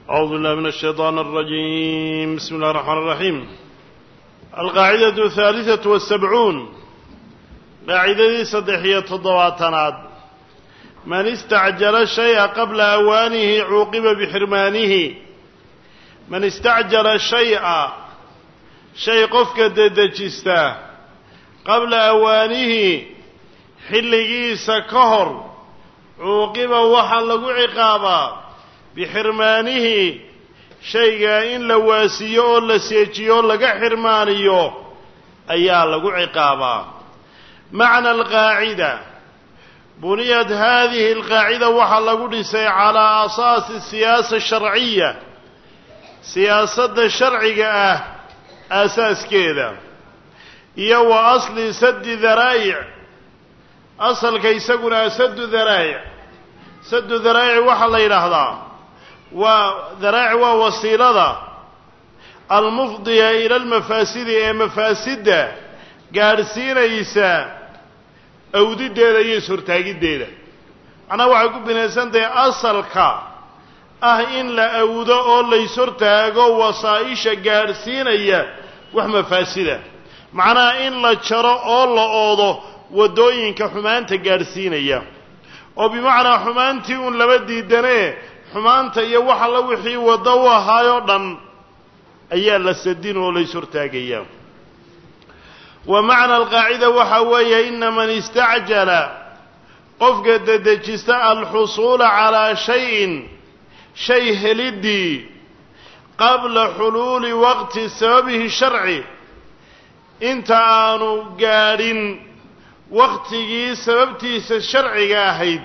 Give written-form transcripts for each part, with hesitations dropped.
أعوذ بالله من الشيطان الرجيم. بسم الله الرحمن الرحيم. القاعدة الثالثة والسبعون قاعدة صدحية الضواتنات: من استعجل الشيء قبل أوانه عوقب بحرمانه. من استعجل الشيء شيء قفك دجسته قبل أوانه حلقيس كهر عوقب وحلق عقابا بحرمانه شيئا إن لواسيو لسيجيو لقى حرمانيو أيها لقى عقابا. معنى القاعدة: بنيت هذه القاعدة وحلق لسي على أساس السياسة الشرعية، سياسة الشرعية أساس كذا يو أصل سد ذرائع. أصل كيسقنا سد ذرائع. سد ذرائع وحل إلى وذرائع ووسيلة المفضية إلى المفاسد مفاسد قارسين إيسا أو دي ديدا يسر تاقي ديدا. أنا وعقوب بنسان دي أصلك إن لا أودا أولا يسر تاقو وصائشة قارسين إيا ومفاسدة معنى إن لا تشرى أولا أوضو ودوين كحمان تقارسين إيا، وبمعنى حمانتي أن لبدي الدنيا حمانتا يوحى لوحي ودوى هايوضا أيها للسدين وليس ارتاقيا. ومعنى القاعدة وحوية: إن من استعجل قفقد دجساء الحصول على شيء هلدي قبل حلول وقت سببه الشرعي انت آنو قارن وقتي سببتي الشرعي قاهد.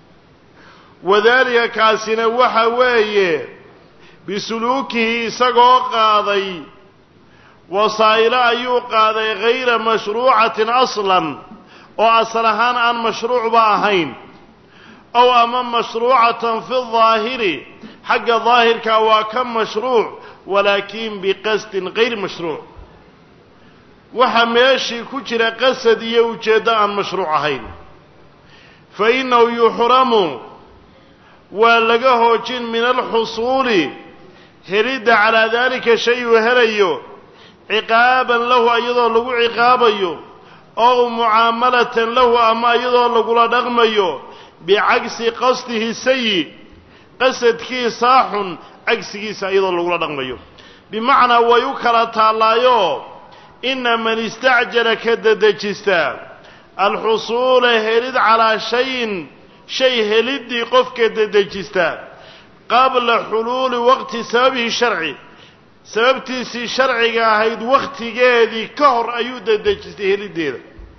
وذلك كاسنا وحوية بسلوكه سقو قاضي وصائل أيو قاضي غير مشروعة أصلا وأصلهان عن مشروع باهين أو أمام مشروعة في الظاهر حق ظاهر كواكم مشروع ولكن بقصد غير مشروع وحميشي كجر قصد يوجد عن مشروعهين فإنه يحرم ولقاه جن من الحصول هرد على ذلك شيء هريو عقابا له أيضا له عقابيو أو معاملة له أما أيضا له لدغميو بعكس قصده السيء قصد كي صاح عكس كي أيضا له لدغميو بمعنى ويكرة تعالى إن من استعجل كددجستا الحصول هرد على شيء هلدي قفك ددجستا قبل حلول وقت سببه الشرعي سببتي شرعي هيد وقت جادي كهر أيود ددجستا هلدي.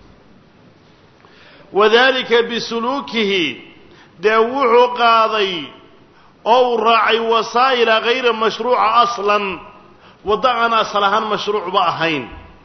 وذلك بسلوكه دوح قاضي أو راعي وسائل غير مشروع أصلا وضعنا أصلها مشروع باهين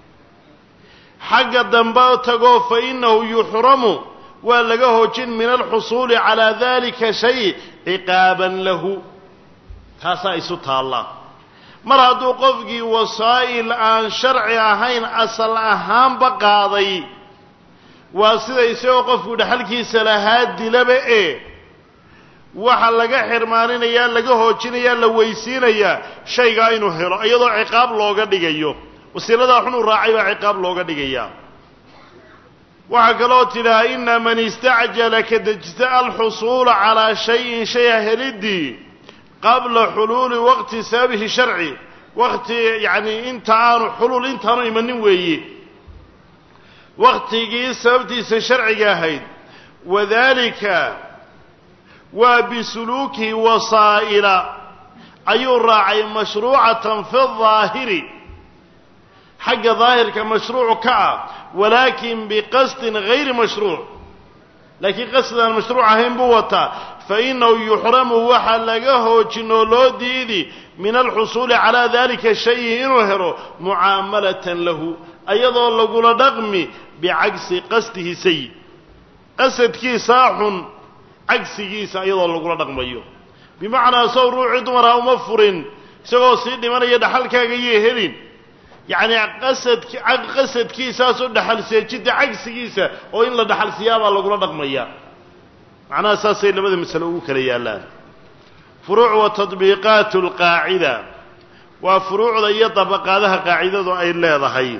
حق الدنباء تقول فإنه يحرم ولقاه جن من الحصول على ذلك شيء عقابا له. تاسا إسوتها الله مرادو قفقي وسائل عن شرعي أهين أصل أهام بقاضي واسده يسيو قفقو دحلكي سلاهات دي لبئي waxaa laga xirmaaninayaa laga hoojinayaa la weysiinayaa shayga inuu helo iyadoo ciqaab looga dhigayo wasiilada xun u raacay baa ciqaab looga dhigayaa. waxa kale oo tiraa: inna man istacjala kadajta al-husul ala shay'in helidi qabla hulul waqti sabihi shar'i waqti yani intaanu hulul intaanu imanin weeye waqtigii sababtiisa sharciga ahayd. wadaalika وبسلوكه وسائل أي راعي مشروعة في الظاهر حق ظاهر كمشروع كعب ولكن بقصد غير مشروع لكن قصد المشروع هم بوتا فإنه يحرم وحلقه جنولودي من الحصول على ذلك الشيء ينهر معاملة له أيضا لقول دغمي بعكس قصده سيء قصد كي صاح عكسيسا أيضا لقول دغميو بمعنى صور عيد مرة ومفرين سوى سيدي من يدحل كاقيه هلين يعني قصد كيسا سو دحل سيجد عكسيسا وإن لا دحل سيابا لقول دغميا معنى أساسي لماذا مسألوه كليا الآن فروع وتطبيقات القاعدة وفروع ذي طبقاتها قاعدة أي لا ضحي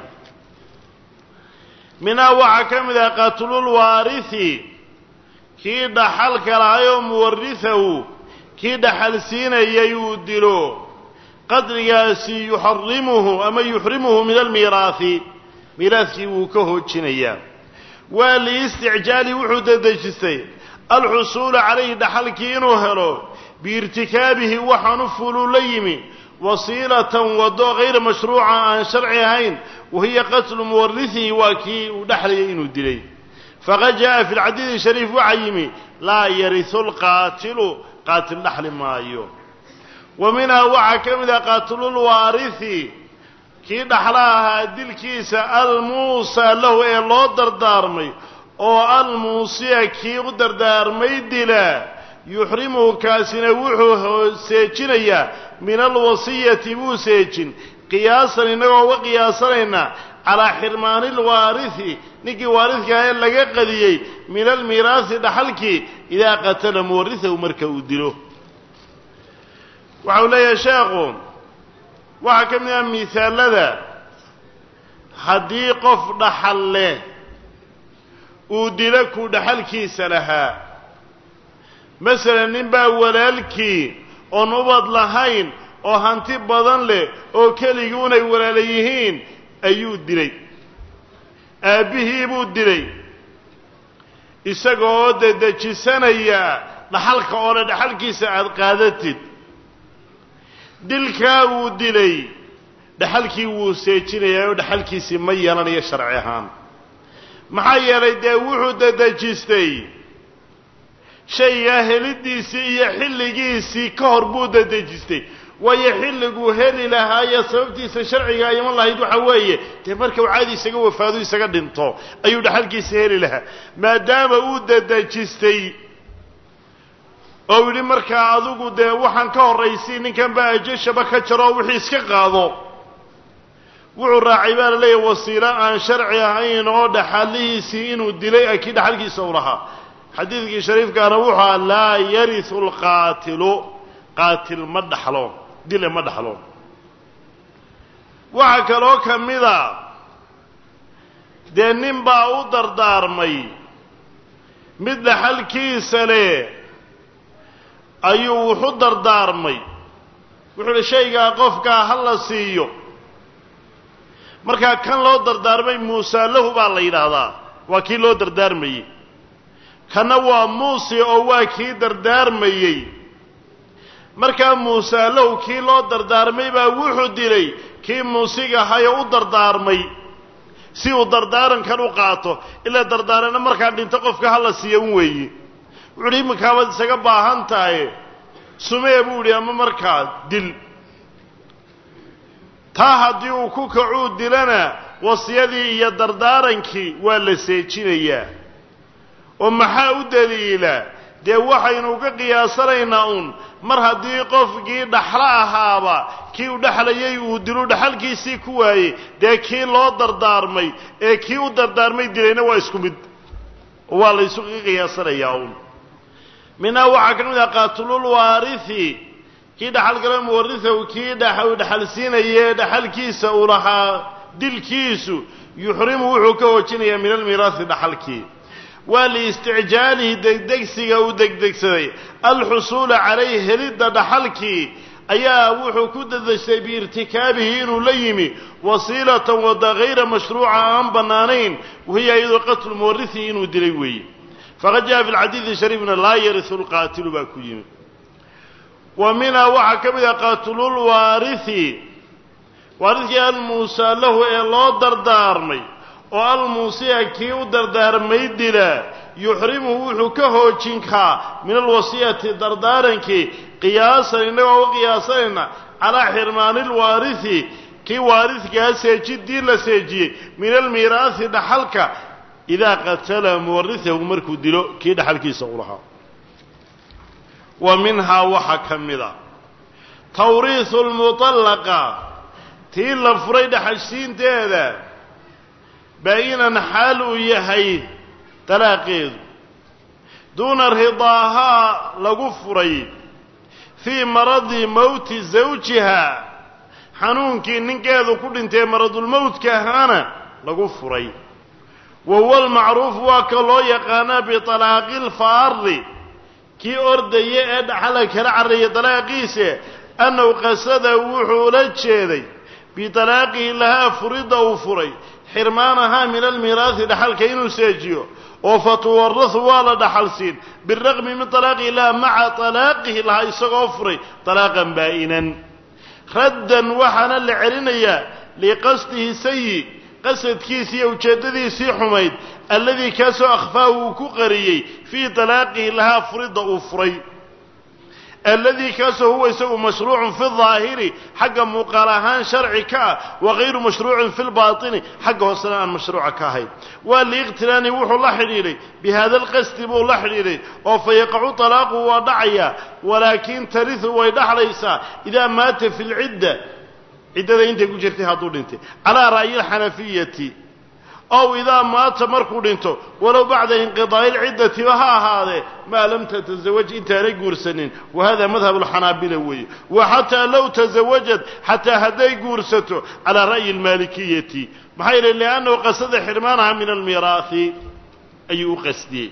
منها وحكم إذا قتلوا الوارث كي دحل كلايو مورثه كي دحل سينا يودلو قدر ياسي يحرمه أما يحرمه من الميراث ميراث وكهو تشنيا والاستعجال وحد دجستي الحصول عليه دحل كينو هلو بارتكابه وحنفل ليمي وصيلة ودو غير مشروعة عن شرعهين وهي قتل مورثه وكي ودحل ينودلي فقد جاء في الحديث الشريف وعيمي لا يرث القاتل قاتل دحل مايو ومنها وحكم إذا قاتل الوارث كي دحلها دلكيس الموسى له إلو دردارمي أو الموسى كي دردارمي دلا يحرمه كاسنا وحوه سيجنيا من الوصية بو سيجن قياسا إنه وقياسا على حرمان الوارث نكي وارث كاين لغا قديي من الميراث دحلكي إذا قتل مورثه مركو دلو وحولي يا شيخ وحكمنا مثال لذا حدي قف دحل له ودلك دحلكي سلها مثلا نبا ولالكي oo nubad lahayn oo hanti badan leh oo kaligoon ay walaalayihiin ayuu dilay aabihii buu dilay isagoo dedejisanaya dhaxalka oo dhaxalkiisa aad qaadatid dilka uu dilay dhaxalkii wuu seejinayaa oo dhaxalkiisa ma yeelanayo sharci ahaan maxaa yeelay dee wuxuu dedejistay شيء هلديسي يحلقيسي كهربو ددجستي ويحلقو هلي لها يا سببتيس شرعي ايام الله يدو حوايه تمركه وعادي اسغا وفادو اسغا دنتو ايو دحلكيسي هلي لها ما دام او ددجستي او لي marka adigu de waxan ka horeysiin ninkan baa jeeshaba ka jiro wixii iska qaado wuxuu raacay baa leeyahay wasiila aan sharci ahayn oo dhaxalihiisi inuu dilay akid dhaxalkiisa u lahaa حديث شريف كان وحا لا يرث القاتل قاتل مدحلو دل مدحلو وحا كلو كميدا دينين با او دردارمي مد حلكيسه له ايو وحو دردارمي وحو شيغا قفكا هلا سيو marka kan loo dardaarmay Muuse lahu baa la yiraahdaa waa kii loo dardaarmay kana waa Muuse oo waa kii dardaarmayay marka Muuse lahu kii loo dardaarmay baa wuxuu dilay kii Muusiga hayo u dardaarmay si uu dardaaran kan u qaato ila dardaarana marka dhinto qofka hal siiyo weeye wuxuu imkaabad isaga baahan tahay sumee buu ama marka dil taa hadii uu ku kacu dilana wasiyadii iyo dardaarankii waa la seejinayaa oo maxaa u daliila dee waxaynu ka qiyaasanaynaa mar haddii qofkii dhaxla ahaaba kii u dhaxlayay uu dilo dhaxalkiisii ku waayey dee kii loo dardaarmay ee kii u dardaarmay dilayna waa isku mid waa la isu qiyaasanayaa mina waxa ka mid ah qaatulul waarithi kii dhaxal kale muwarritha kii dhaxal siinayay dhaxalkiisa uu lahaa dilkiisu yuhrimu wuxuu ka wajinayaa min almiraas dhaxalkii والاستعجاله دغدغسيغا ودغدغسدي الحصول عليه هلد دحلكي ايا وحو كددشي بارتكابه انه ليمي وسيله وغير مشروعه ام بنانين وهي ايضا قتل مورثه انه دلي وي فقد جاء في الحديث الشريف ان لا يرث القاتل باكوين ومنها وحكم قاتل الوارث وارث الموسى له الله دردارمي والموسى كي دردارمي دلا يحرمه وحو كهوجينكا من الوصيه دردارنكي قياسا انه وقياسا على حرمان الوارث كي وارث كاسجي ديلا سيجي من الميراث دحلك اذا قتل مورثه مركو ديلو كي دحلكيسا ولها ومنها وحكمدا توريث المطلقه تي لفريد حشين تيدا بينا حال يحيي تلاقيد دون رضاها لغفري fii maradi mawti zawjiha xanuunkii ninkeedu ku dhintay maradulmowtka ahaana lagu furay wa huwa almacruuf waa ka loo yaqaanaa bitalaaqi lfaari kii ordaya ee dhaxala kala carraya dalaaqiisa annahu qasada wuxuu la jeeday bitalaaqihi lahaa furidda uu furay xirmaanahaa min almiiraasi dhaxalka inuu seejiyo oo fatuwarahu waa la dhaxalsiin biraqmi min talaaqihi laha maca talaaqihi lahaa isagoo furay talaaqan baa'inan raddan waxaana la celinayaa liqasdihi sayi qasadkiisii iyo ujeeddadiisii xumayd alladii kaasoo akhfaahu uu ku qariyey fii talaaqihi lahaa furidda uu furay alladii kaasoo huwa isagu mashruucun fi daahiri xagga muuqaal ahaan sharci ka ah wagayru mashruucin fi lbaatini xagga hoosena aan mashruuca ka ahayn waa liiqtiraani wuxuu la xidhiidhay bihada alqasdi buu la xidhiidhay oo fa yaqacu talaaqu waa dhacayaa walaakin tarihu way dhaxlaysaa idaa maata fi lcidda ciddada intay ku jirtay hadduu dhintay calaa ra'yi alxanafiyati ow idaa maata markuu dhinto walow bacda inqidaa'i lciddatiba ha ahaadee maa lam tatasawaj intaanay guursanin wa hada madhab alxanaabila weeye wa xataa low tasawajad xataa hadday guursato calaa ra'yi almaalikiyati maxaa yeele liannahu qasada xirmaanaha min almiiraahi ayuu u qasdiyey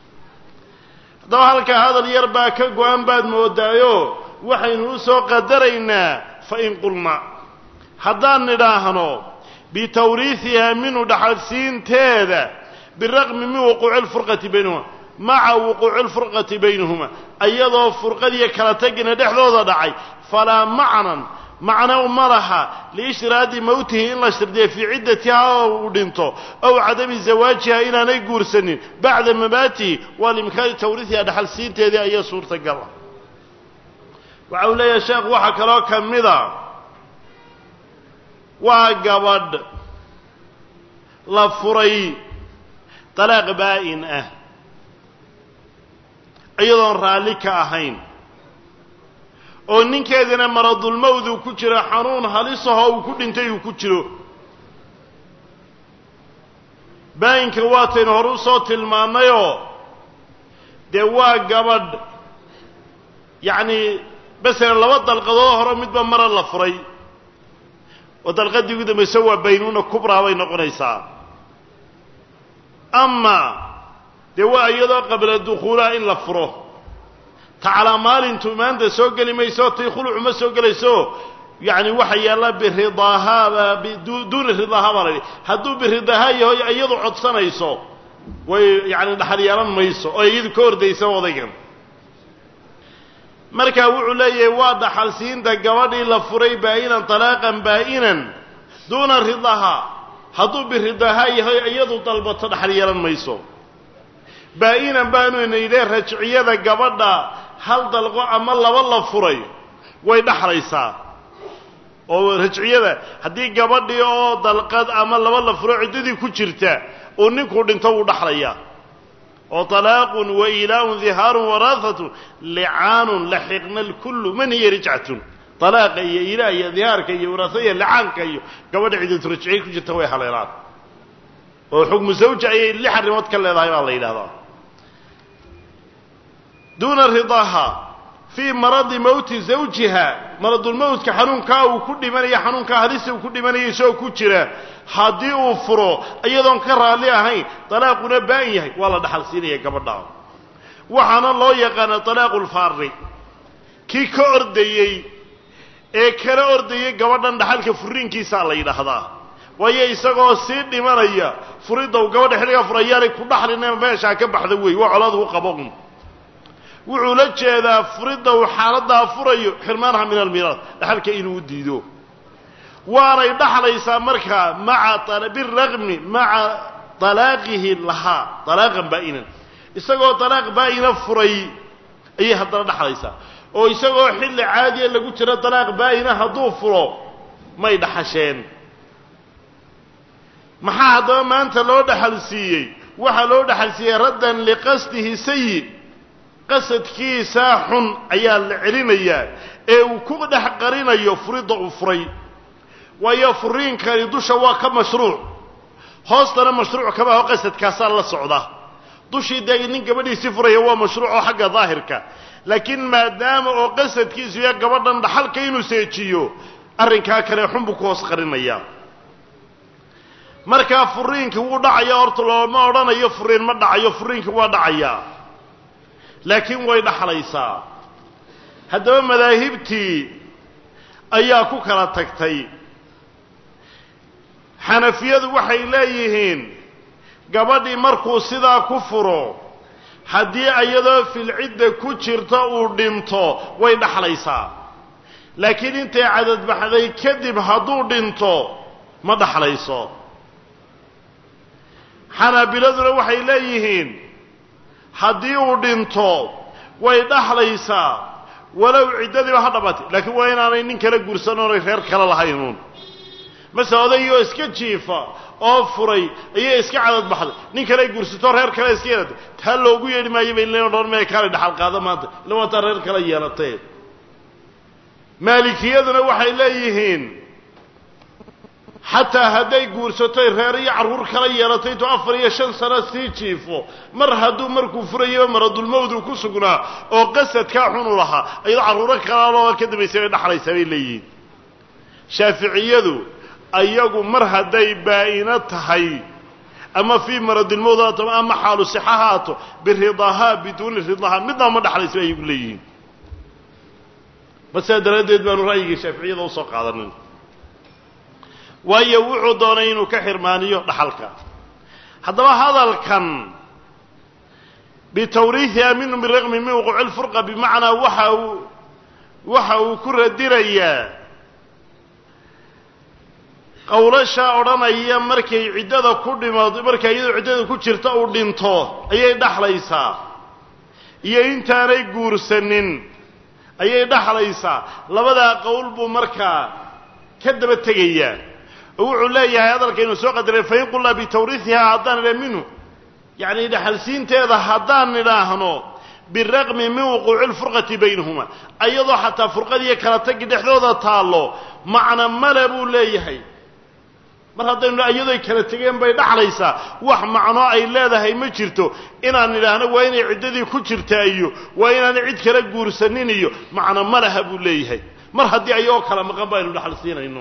haddaba halkaa hadal yar baa ka go-an baad moodaayo waxaynu u soo qadaraynaa fa in qulna haddaan nidhaahno bitawriihiha minu dhaxalsiinteeda biraqmi min wuquuci lfurqati baynahuma maca wuquuci lfurqati baynahuma iyadoo furqadiiyo kala tagina dhexdooda dhacay falaa macnan macno ma laha liishtiraadi mowtihi in la shirdiya fii ciddatiha oo uu dhinto ow cadami zawaajiha inaanay guursanin bacda mamaatihi waa limkaani tawriihiha dhaxalsiinteedii ayaa suurtagala waxa uu leeyahay sheekh waxaa kaloo ka mida waa gabadh la furay talaaq baa'in ah iyadoon raalli ka ahayn oo ninkeedina maradulmawd uu ku jiro xanuun halisahoo uu ku dhintay uu ku jiro baa'inka waataynu hore u soo tilmaannayoo dee waa gabadh yacni masalan laba dalqadood hore midba mara la furay oo dalqadii ugu dambaysa waa baynuuna kubraa bay noqonaysaa ama dee waa iyadoo qabla dukhuulaha in la furo ta calaa maalintu maanta soo geli mayso tay khulucu ma soo gelayso yacni waxa yaalla biridaahaa duuna ridaaha baa la yidhi hadduu biridaaha yahoy iyadu codsanayso way yacni dhaxal yeelan mayso oo iyadu ka ordaysa odaygan markaa wuxuu leeyahay waa dhaxalsiinta gabadhii la furay baa'inan talaaqan baa'inan duuna ridaha hadduu biridaaha yahay iyadu dalbato dhaxal yeelan mayso baa'inan baanuyna yidhee rajciyada gabadha hal dalqo ama laba la furay way dhaxlaysaa oo rajciyada haddii gabadhii oo dalqad ama laba la furo ciddadii ku jirta uu ninkuu dhinto wuu dhaxlayaa oo talaaqun wa ilaahun dihaarun waraahatun licaanun laxiqna lkullu man hiya rijcatun talaaqa iyo ilaah iyo dihaarka iyo waraasada iyo licaanka iyo gabadha ciddatu rajciye ku jirta way haleelaan oo xukmu zawja ayay 6 arrimood ka leedahay baa la yidhahdaa duuna ridaaha fii maradi mawti zawjiha maradulmowtka xanuunkaa uu ku dhimanaya xanuunkaa halisa uu ku dhimanaya isagoo ku jira haddii uu furo iyadoon ka raalli ahayn talaaquna baa'in yahay waa la dhaxal siinaya gabadha waxaana loo yaqaana talaaqu lfaari kii ka ordayey ee kala ordayay gabadhan dhaxalka furiinkiisaa la yidhaahdaa waayo isagoo sii dhimanaya furidda uu gabadha xilligaa furayaanay ku dhaxlina meeshaa ka baxda wey waa colaad u qabo wuxuu la jeedaa furidda uu xaaladdaa furayo xirmaanaha min almiiraas dhaxalka inuu diido waanay dhaxlaysaa markaa maca biraqmi maca talaaqihi lahaa talaaqan baa'inan isagoo talaaq baa'ina furay ayay haddana dhaxlaysaa oo isagoo xilli caadiya lagu jiro talaaq baa'ina hadduu furo may dhaxasheen maxaa haddaba maanta loo dhaxal siiyey waxaa loo dhaxal siiyey raddan liqasdihi sayi qasadkiisaa xun ayaa la celinayaa ee uu ku dhex qarinayo furidda uu furay waayo furiinkani dusha waa ka mashruuc hoostana mashruuc kama aho qasadkaasaa la socda dushii dee nin gabadhiisii furaya waa mashruuc oo xagga daahirka laakiin maadaama oo qasadkiisu yahay gabadhan dhaxalka inuu seejiyo arrinkaa kale xun buu ku hoos qarinayaa markaa furiinki wuu dhacayaa horta looma odhanayo furiin ma dhacayo furiinki waa dhacayaa laakiin way dhaxlaysaa haddaba madaahibtii ayaa ku kala tagtay xanafiyadu waxay leeyihiin gabadhii markuu sidaa ku furo haddii iyadoo filcidda ku jirta uu dhinto way dhaxlaysaa laakiin intay cadadbaxday kadib hadduu dhinto ma dhaxlayso xanaabiladuna waxay leeyihiin haddii uu dhinto way dhaxlaysaa walow ciddadiiba ha dhamatay laakiin waa inaanay nin kala guursan oonay reer kale lahaynuun mase odaygoo iska jiifa oo furay ayay iska cadad baxday nin kale guursato reer kale iska yeelatay taa loogu yeedhi maayo bay leen odhan mee kale dhaxal qaada maanta ila waataa reer kale yeelatee maalikiyaduna waxay leeyihiin xataa hadday guursatoy reer iyo carruur kala yeelatay intuu 4 iyo 5 sano sii jiifo mar hadduu markuu furayo maradulmawdu ku sugnaa oo qasadkaa xun u lahaa ayadoo carruuro kalaaloo ka dambaysay bay dhaxlaysaa bay leeyihiin shaaficiyadu ayagu mar hadday baa'ina tahay ama fii maradilmawd ama xaalu sixa haato biridahaa biduuni ridahaa midnaba ma dhaxlaysa bay ayagu leeyihiin masaa daraaddeed baanu ra'yigii shaaficiyada usoo qaadanin waayo wuxuu doonay inuu ka xirmaaniyo dhaxalka haddaba hadalkan bitawriihiha minhum biraqmi min wuquuci lfurqa bimacnaa waxa uu ku radirayaa qowlashaa odhanaya markay ciddada ku dhimaado markay iyadoo ciddada ku jirta uu dhinto ayay dhaxlaysaa iyo intaanay guursanin ayay dhaxlaysaa labadaa qowl buu markaa ka daba tegayaa oo wuxuu leeyahay hadalkaynu soo qadaray fain qulnaa bitawriihihaa haddaan idha minhu yacni dhaxalsiinteeda haddaan idhaahno biraqmi min wuquuci lfurqati baynahuma ayadoo xataa furqadiiyo kala tagi dhexdooda taallo macna male buu leeyahay mar haddaynu iyadoy kala tegeen bay dhaxlaysaa wax macno ay leedahay ma jirto inaan idhaahno waa inay ciddadii ku jirtaa iyo waa inaanay cid kala guursanin iyo macno ma laha buu leeyahay mar haddii ayagoo kala maqan baynu dhaxal siinayno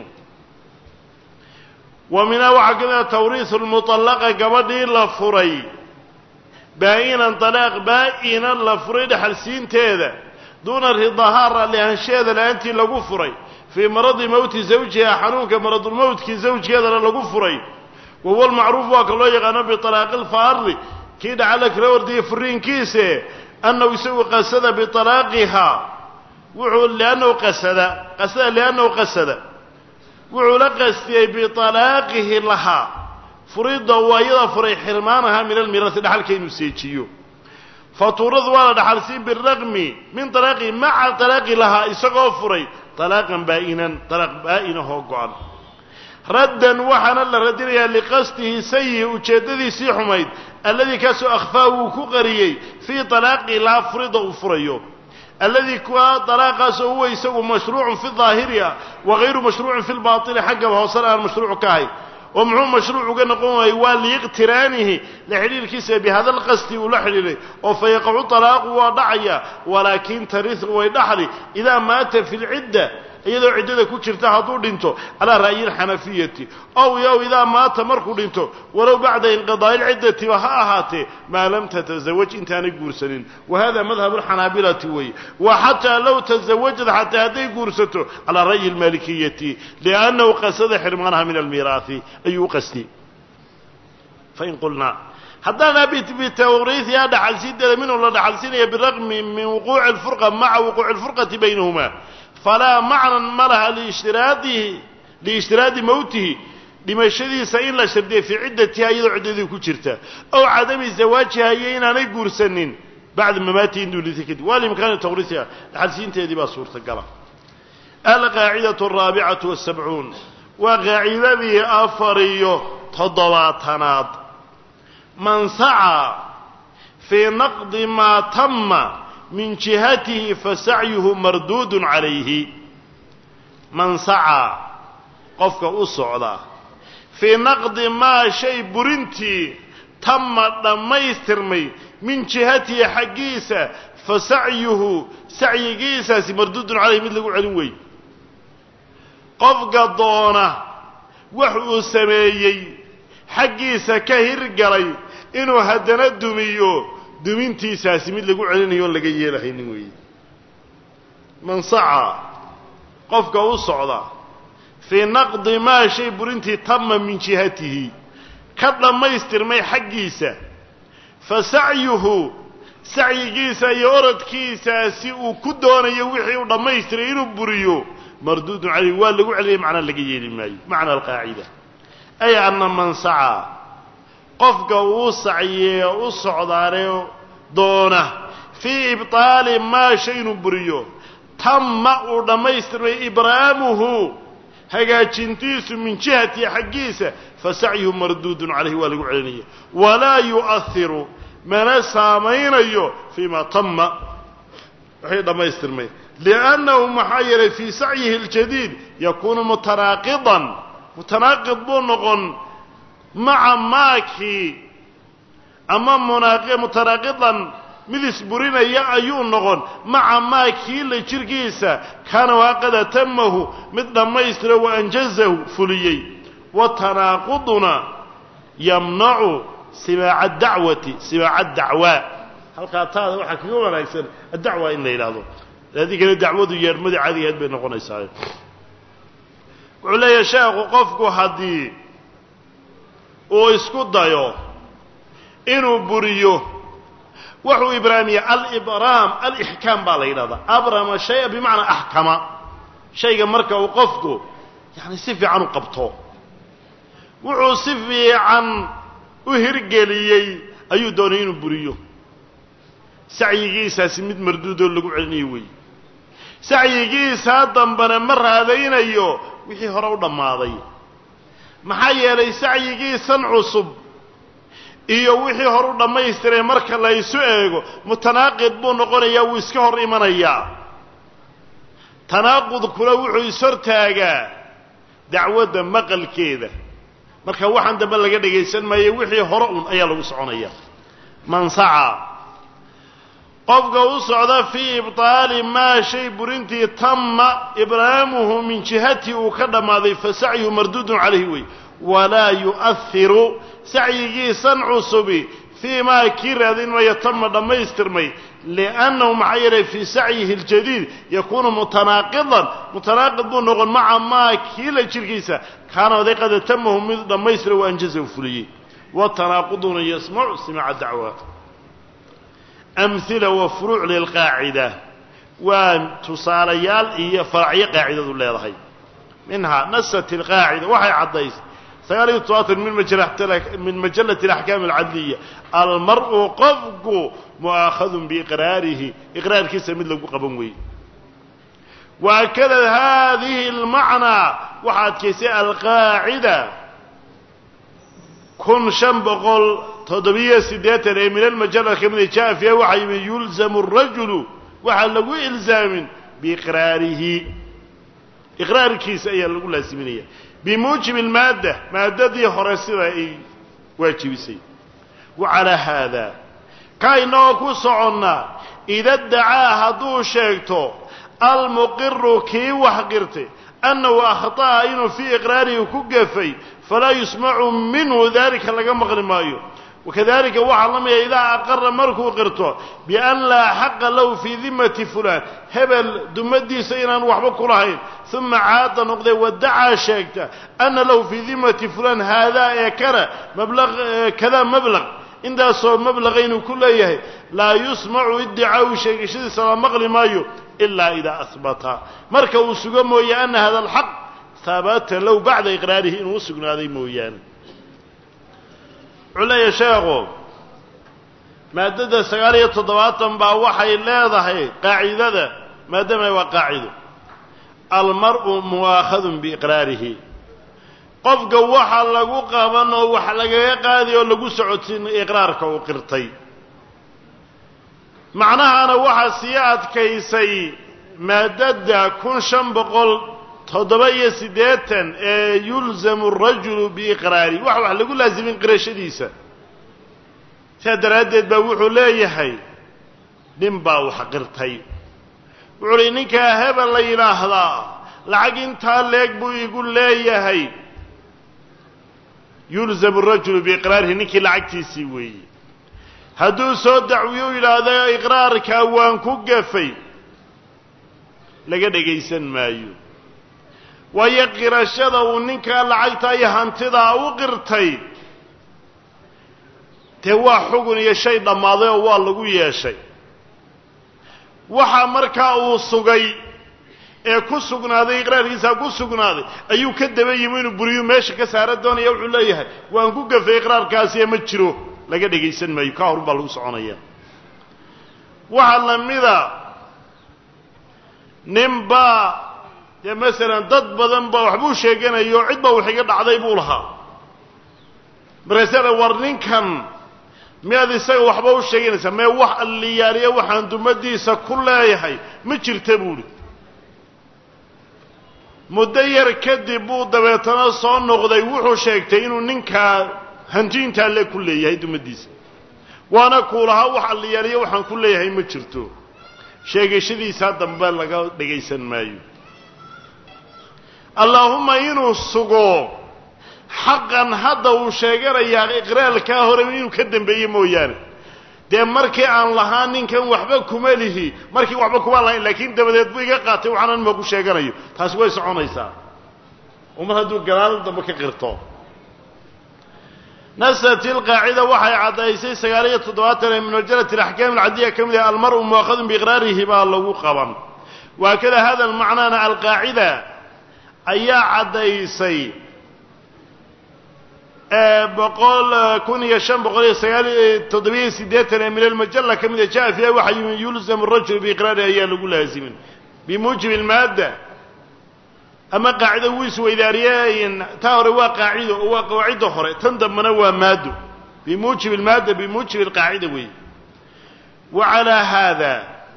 wa minhaa waxaa ka mida tawriisu lmutallaqa gabadhii la furay baa'inan talaaq baa'inan la furay dhaxalsiinteeda duuna ridahaa raalli ahaansheeda la-aantii lagu furay fii maradi mowti zawjiha xanuunka maradulmowtkii zawjkeedana lagu furay wahuwa lmacruuf waa ka loo yaqaano bialaaqi lfaarri kii dhaca la kala wardiyay furiinkiise annahu isagu qasada bialaaqihaa wuxuu liannahu qasada wuxuu la qastiyey bialaaqihi lahaa furidda waa iyada furay xirmaanahaa min almiiraasi dhaxalka inuu seejiyo fatuuradu waa la dhaxalsiin biraqmi min alaaqihi maca alaaqi lahaa isagoo furay طلاقا بائنا طلاق بائنه قعن ردا وحنا لردنيا لقصده سيء وجددي سي حميد الذي كاسو أخفاه كقريي في طلاق لا فرض وفريو الذي كوا طلاق هو يسوي مشروع في الظاهرية وغير مشروع في الباطن حقه وصلها المشروع كاي ومعه مشروع قلنا قوم يوالي اقترانه لحليل كيسة بهذا القصد ولحليله وفيقع طلاق وضعيا ولكن ترث ويدحلي إذا مات في العدة إذا عدة كتشرتها هدو دينتو على رأي الحنفية أو إذا مات مركو دينتو ولو بعد انقضاء العدة وهاهاته ما لم تتزوج انتاني قرسنين وهذا مذهب الحنابلة وي وحتى لو تزوجت حتى هذه قرسته على رأي المالكية لأنه قصد حرمانها من الميراث أي قصدي فإن قلنا حتى نبت بتوريث يا دحل سيدة منه الله دحل سيدة بالرغم من وقوع الفرقة مع وقوع الفرقة بينهما فلا معنى ملها لاشتراط موته لما يشتري سئل لا شرديه في عدتها يدو عدده كجرته أو عدم زواجها يينا نيقور سنين بعد ما مات يندو لذكت والإمكان توريثها دحل سيدة دي بصورة القلم القاعدة 74 وقاعدة به أفريه تضواتناد من سعى في نقض ما تم من جهته فسعيه مردود عليه من سعى قفك أصعدا في نقض ما شيء برنتي تم دميسترمي من جهته حقيسة فسعيه سعي جيساس مردود عليه مثل علم وي قف قضونه وحو سميي حقيسا كهر قري إنه هدنا الدميو دمينتي ساسي مثل علم ولا جاي له وي من سعى قف قوصعدا في نقض ما شيء برنتي تم من جهته كذا ما يسترمي حقيسا فسعيه سعي جيسا يورد كيسا سيء كدون يوحي ولما يسترين بريو مردود عليه والله عليه معنى اللي ماي معنى القاعدة أي أن من سعى قفك وسعي وصعداره دونه في إبطال ما شيء بريو تم ولما يسترين إبرامه هجا تشنتيس من جهة حقيسة فسعيه مردود عليه والله ولا يؤثر من سامين فيما تم هذا ما يسترمي لأنه محير في سعيه الجديد يكون متناقض بنغن مع ماكي أمام متناقضا مذ سبرين يا أيون نغن مع ماكي اللي تركيسا كان وقد تمه مثل ما يستر وأنجزه فليي وتناقضنا يمنع سماع الدعوة هل قالت هذا وحكي يوم يصير الدعوة إلا إلى هذا هذه كانت دعوة يرمد عادية بين قنيسين وعلى يشاق قفك هدي ويسكت ضيو إنه بريو وحو إبرامية الإبرام الإحكام بالإرادة أبرم الشيء بمعنى أحكم شيء مركه وقفته يعني سفي عنه قبطه وحو سفي عن وهرجليي أيو دونين بريو سعيجيسا سميد مردودو لغو علنيوي سعيجيسا دنبنا مر هذين أيو وحي هراو دماضي محايا لي سعيجيسا عصب iyo wixii hor u dhamaystiray marka la isu eego mutanaaqid buu noqonayaa uu iska hor imanayaa tanaaqud kula wuxuu isortaagaa dacwada maqalkeeda marka waxaan daba laga dhageysan maayo wixii hore un ayaa lagu soconaya man sa'a qofka u socda fi ibtaali ma shay burinti tamma ibraamuhu min jihati uu ka dhamaaday fa sa'yu mardudun alayhi way wala yu'athiru سعيه صنع صبي فيما كيرادين ويتم دميسترمي لأنه معير في سعيه الجديد يكون متناقض بنغن مع ما كيلا شركيسا كان ذي قد تمه من دميستر وأنجزه فليه والتناقضون سمع الدعوات أمثلة وفروع للقاعدة وتصاليال هي فرعية قاعدة الله منها نست القاعدة وحي عضيس سياري التواطن من مجلة الأحكام العدلية المرء قفق مؤاخذ بإقراره إقرار كيسا من لقو قبنوي وأكد هذه المعنى وحد كيسا القاعدة كن شنبقل تضبية سدية من المجلة كمن جاء فيها وحي يلزم الرجل وحلقوا إلزام بإقراره إقرار كيسا يلقوا لازمينية بموجب مادة خرسية واجبسي وعلى هذا كاينو كسعنا إذا ادعى هدو شيكتو المقر كي وحقرته أنه أخطأ إنه في إقراره كقفي فلا يسمع منه ذلك لقم غرمايو وكذلك وحلم إذا أقر مركو قرته بأن لا حق له في ذمة فلان هبل دمدي سينا وحبك رهين ثم عاد نقضي وادعى شيكته أن له في ذمة فلان هذا يكره مبلغ كذا مبلغ إن ده صور مبلغين كل يهي لا يسمع ادعاء شيء شيء سلام مغري مايو إلا إذا أثبتها مركو سقمه أن هذا الحق ثبت لو بعد إقراره إنه سقنا هذه مويان علي شيخو مادة سقالية تضواتا باوحي لا ضحي قاعدة مادة ما هو قاعدة المرء مواخذ بإقراره قف وحا لغو قابن وحا لغا قادي ولغو سعودين إقرارك وقرتي معناها أنا وحا سياد كيسي مادة كن شنبقل تضبية سديتا يلزم الرجل بإقراره وحا لغو لازمين قريش ديسا سادرادد بوحو لا يحي ninbaa wax qirtay wuxuu yidhi ninkaa hebel la yidhaahdaa lacag intaa leeg buu igu leeyahay yulzamu rajulu biiqraarihi ninkii lacagtiisii weeye hadduu soo dacwiyo u yidhaahdo iqraarkaa waan ku gafay laga dhegaysan maayo waayo qirashada uu ninkaa lacagta iyo hantidaa u qirtay dee waa xugun iyo shay dhammaaday oo waa lagu yeeshay waxa markaa uu sugay ee ku sugnaaday iqraarkiisaa ku sugnaaday ayuu ka daba yimi inuu buriyo meesha ka saara doonaya wuxuu leeyahay waan ku gafay iqraarkaasiyo ma jiro laga dhegaysan maayo ka horun baa lagu soconaya waxaa la mida ninbaa dee masalan dad badan baa waxbuu sheeganayo cid baa wax iga dhacday buu lahaa markaasana war ninkan miyaad isaga waxba u sheeganaysaa mee wax alliyaaliya waxaan dumadiisa ku leeyahay ma jirta buuhi muddo yar kadib buu dabeetana soo noqday wuxuu sheegtay inuu ninkaa hantiintaa le ku leeyahay dumadiisa waana kuu lahaa wax alliyaaliya waxaan ku leeyahay ma jirto sheegashadiisaa dambe laga dhegaysan maayo allaahumma inuu sugo xaqan hadda uu sheeganayaa iqraalkaa hore inuu ka dambeeye mooyaane dee markii aan lahaa ninkan waxba kuma lihi markii waxba kuma lahayn laakiin dabadeed buu iga qaatay waxaanan ma ku sheeganayo taasi way soconaysaa oo mar hadduu gadaal dambe ka qirto nasat ilqaacida waxay caddaysay 97 min majalati alaxkaam alcadiya ka mid ah almar'u mu'akhadun biiqraarihi baa lagu qaban waakada hada almacnaana alqaacida ayaa caddaysay 1587 من المجلة كم إذا جاء فيها وحي يلزم الرجل بإقراره أيها لقول لازم بموجب المادة أما قاعدة ويسوى إداريين تاور قاعدة وقواعد أخرى تندم من هو مادة بموجب المادة بموجب القاعدة وي وعلى هذا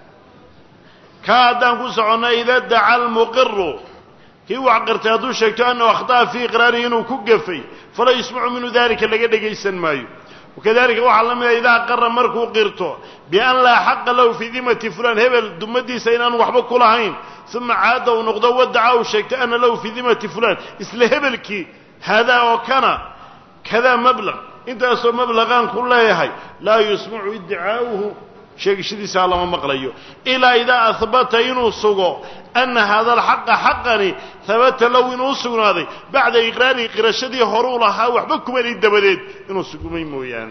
كادان كسعنا إذا ادعى المقر هو عقرت هذا الشيء أنه أخطأ في إقراره إنه كقفي فلا يسمع منه ذلك لقد يسن مايو وكذلك وعلم إذا قر مركو قرته بأن لا حق له في ذمة فلان هبل دمدي سينان وحبك لهين ثم عاد ونقضى ودعاه الشيء أن له في ذمة فلان إسل هبلك هذا وكان كذا مبلغ انت أصلا مبلغان كلها يهي لا يسمع ادعاؤه شيء شديد سالما مقليه إلا إذا أثبت إنه سقو أن هذا الحق حقني ثبت لو إنه سقو هذا بعد إقراره قرشدي هرولها وحبكم إلي الدبديد إنه سقو ميمو يعني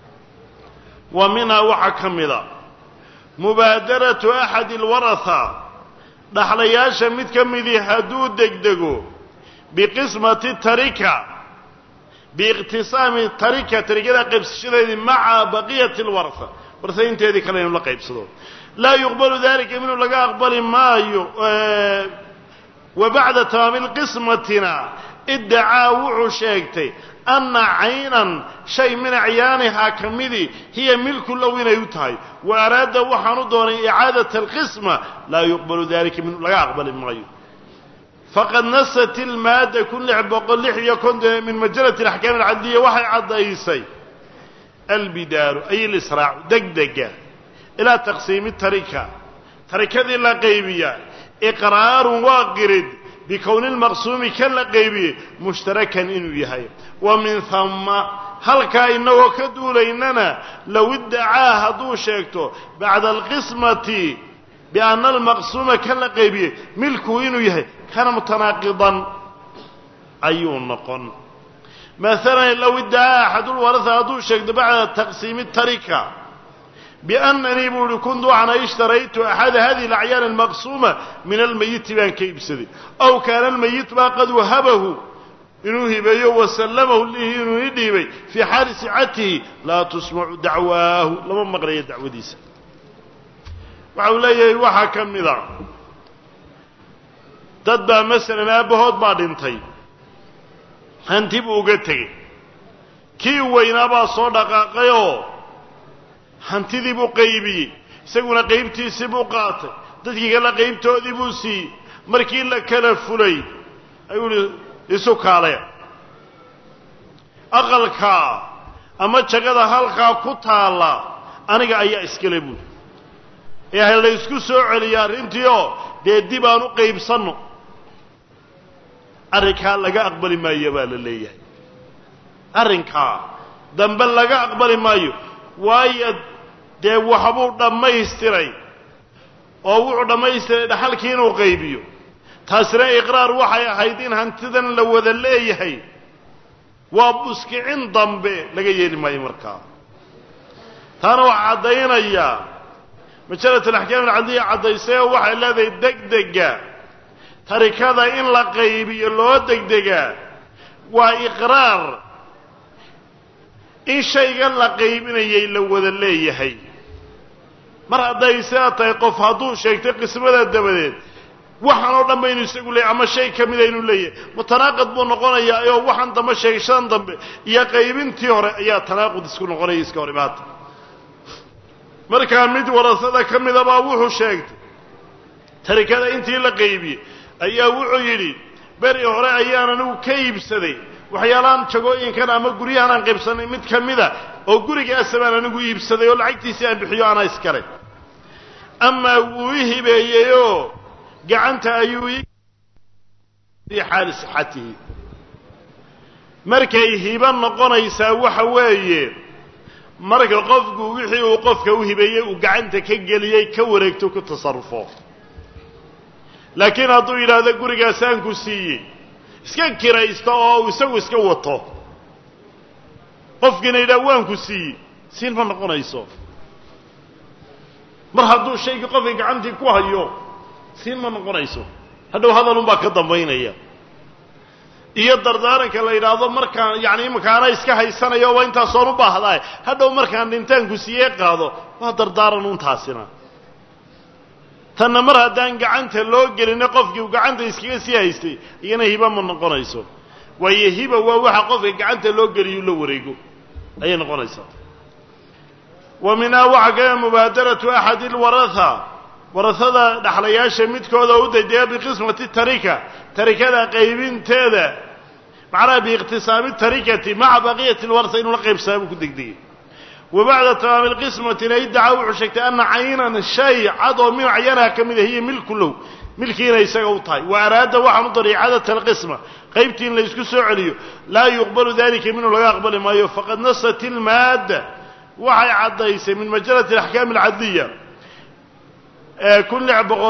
ومنها وحكم ذا مبادرة أحد الورثة دحلياشا متكم ذي حدود دقدقو بقسمة التركة باقتسام التركة تركة قبس شديد مع بقية الورثة ورثين تيدي كلام لقى يبصدون لا يقبل ذلك منه لقى أقبل ما وبعد تمام قسمتنا ادعى وعشيكتي أن عينا شيء من عيانها كمذي هي ملك لوين يتهي وأراد وحنضون إعادة القسمة لا يقبل ذلك منه لقى أقبل ما فقد نست المادة كل عبقل لحية كنت من مجلة الأحكام العدية وحي عضيسي البدار أي الإسراع دقدقة إلى تقسيم التركة تركة لا قيبية إقرار واقرد بكون المقسوم كلا قيبية مشتركا إنه يهي ومن ثم هل كأنه كدول إننا لو ادعاه دو شيكتو بعد القسمة بأن المقسوم كلا قيبية ملكه إنه يهي كان متناقضا أيون نقن مثلا لو ادعى أحد الورثة هذو شيء بعد تقسيم التركة بأنني كنت أنا اشتريت أحد هذه الأعيان المقسومة من الميت بان كيبسدي أو كان الميت ما قد وهبه إنه هبيه وسلمه اللي إنه يديبي في حال سعته لا تسمع دعواه لما مقرية دعوة ديسا وعوليه وحكم نظام تدبع مثلا أبهود بعد انتهي hanti buu uga tegey kii weynaabaa soo dhaqaaqayoo hantidii buu qaybiyey isaguna qaybtiisii buu qaatay dadkii kale qaybtoodii buu siiyey markii la kala fulay ayuu yidhi isu kaalaya aqalkaa ama jagada halkaa ku taalla aniga ayaa iskale buuli ee la isku soo celiyaa arrintiio dee dib aan u qaybsanno arrinkaa laga aqbali maayo baa la leeyahay arrinkaa dambe laga aqbali maayo waayo dee waxbuu dhammaystiray oo wuxuu dhammaystiray dhaxalkii inuu qaybiyo taasina iqraar waxay ahayd in hantidan la wada leeyahay waa buskicin dambe laga yeeli maayo markaa taana waxaa caddaynayaa majalat alaxkaam alcadliya caddaysay oo waxay leedahay degdega tarikada in la qaybiyo loo degdegaa waa iqraar in shaygan la qaybinayay la wada leeyahay mar hadday sidaa tahay qof hadduu sheegtay qismada dabadeed waxaan oo dhan baynu isagu leeyahay ama shay ka mida inuu leeyahay mutanaaqid buu noqonayaa oo waxaan dambe sheegashadan dambe iyo qaybintii hore ayaa tanaaqud isku noqonaya iska hor imaata markaa mid warasada ka midabaa wuxuu sheegtay tarikada intii la qaybiyey ayaa wuxuu yidhi beri hore ayaan anigu ka iibsaday waxyaalahan jagooyinkan ama guryahan aan qaybsanay mid ka mida oo gurigaasa baan anigu iibsaday oo lacagtiisii aan bixiyo anaa iskale amaa wuu i hibeeyeyoo gacanta ayuu fii xaali sixatihi markay hiba noqonaysaa waxa weeye marka qofku wixii uu qofka u hibeeyey uu gacanta ka geliyey ka wareegto ku tasarrufo laakiin hadduu yidhaahdo gurigaasaan ku siiyey iska kiraysto oo isagu iska wato qofkiina yidhaha waan ku siiyey siin ma noqonayso mar hadduu shaygii qofkii gacantii ku hayo siin ma noqonayso hadhow hadalunbaa ka dambaynaya iyo dardaaranka la yidhaahdo markaan yacni imikaana iska haysanayo waa intaasoon u baahdaay hadhow markaan dhintaanku siiyey qaado waa dardaaran untaasina tanna mar haddaan gacanta loo gelina qofkii uu gacanta iskaga sii haystay iyana hiba ma noqonayso waayo hiba waa waxa qofka gacanta loo geliyu la wareego ayay noqonaysaa wa minhaa waxaa kamida mubaadaratu axadi alwaratha warahada dhaxlayaasha midkooda u degdega biqismati tarikada qaybinteeda macnaha biikhtisaami tarikati maca baqiyati lwarha inuu la qaybsamaa buu ku degdegay wa bacda tamaami lqismatina iddaca wuxuu sheegtay ana caynan shay cad oo min acyanaha ka mida hiya milku low milkiina isaga u tahay wa araada waxaan u daray icaadata alqisma qaybtii in la isku soo celiyo laa yuqbalu dalika minhu laga aqbali maayo faqad nasat ilmaadda waxay caddaysay min majalati alaxkaam alcadliya kun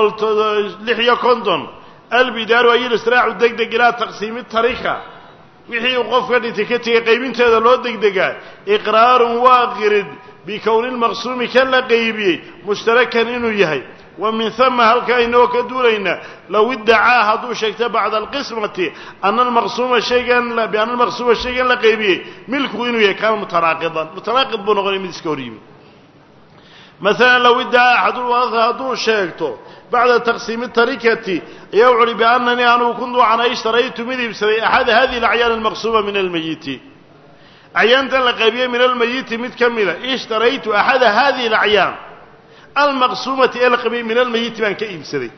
656 albidaaru ay israacu degdeg ilaa taqsiimi tarika wixii uu qofka dhintay ka tegay qaybinteeda loo degdegaa iqraarun waa qirid bikowni lmaqsuumi kan la qaybiyey mushtarakan inuu yahay wa min hama halkaa inoo ka duulaynaa low iddacaa hadduu sheegta bacda alqismati biana almaqsuuma shaygan la qaybiyey milku inuu yahay kaana mutanaaqid buu noqonay mid iska hor yimi maalan low iddacaa axadulwaratha hadduu sheegto bacda taqsiimi tarikati ayaa wuxu uhi biannanii anugu kuntu waxaan ishtaraytu mid iibsaday axada hadihi alacyaani almaqsuuma min almayiti acyaantan la qaybiyey min almayiti mid ka mida ishtaraytu axada hadihi alacyaan almaqsuumati ee la qaybiyey min almayiti baan ka iibsaday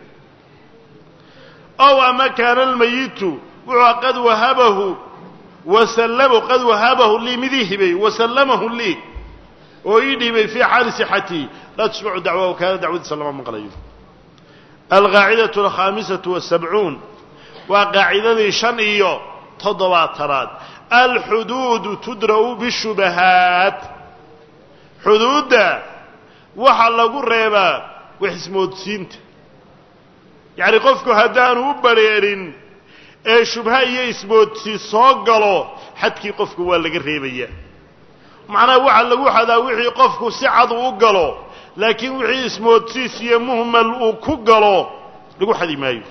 ow ama kaana almayitu wuxuu qad wahabahu qad wahabahu lii midii hibay wasallamahu lii oo ii dhiibay fii xaali sixatihi laa tusmacu dacwahu kaana dacwadiisa lama maqlayo alqaacidatu alkhaamisatu wasabcuun waa qaacidadii 75 alxuduudu tudra'u bishubahaat xuduudda waxaa lagu reebaa wax ismoodsiinta yacni qofku haddaanu u bareerin ee shubha iyo ismoodsi soo galo xadkii qofku waa laga reebayaa macnaha waxaa lagu xadaa wixii qofku si cad u galo laakiin wixii ismoodsiis iyo muhmal uu ku galo lagu xadi maayo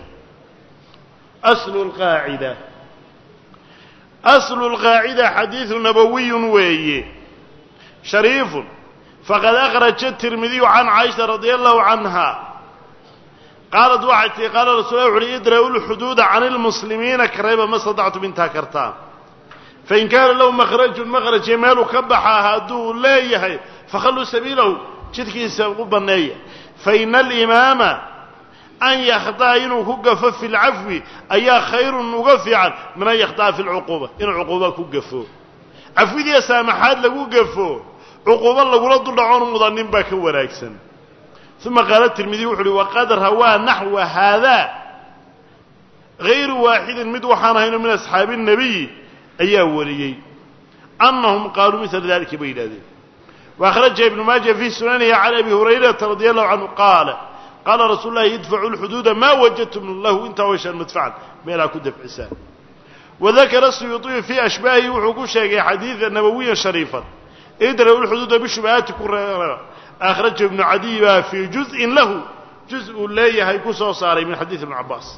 aslu lqaacida xadiidu nabawiyun weeye shariifun faqad akhraja tirmidiyu can caaisha radia allahu canha qaalat waxay tii qaala rasulah wuxu uhi idra'u lxuduuda can ilmuslimiina ka reeba ma stadactum intaa kartaan fain kaana lahu makhrajun makhraje meeluu ka baxaa hadduu leeyahay fakhalluu sabiilahu jidkiisa u banneeya faina alimaama an yakhda'a inuu ku gafo fi lcafwi ayaa khayrun uga fiican min an yakhda'a fi lcuquuba inuu cuquuba ku gafo cafwidiiya saamaxaad lagu gafo cuquubo lagula duldhacoon mudanin baa ka wanaagsan ثم قال الترمذي وحري وقد روى نحو هذا غير واحد مد وحانهين من أصحاب النبي أي وليي أنهم قالوا مثل ذلك بينادين. وأخرج ابن ماجه في سننه عن أبي هريرة رضي الله عنه قال رسول الله يدفع الحدود ما وجدتم له انت وشان مدفعا ما لا كدف عسان. وذكر السيوطي في أشباهه وحقوق شيء حديث النبوي شريفا ادروا الحدود بالشبهات كرة. أخرج ابن عدي في جزء له جزء لا هيكوس وصاري من حديث ابن عباس.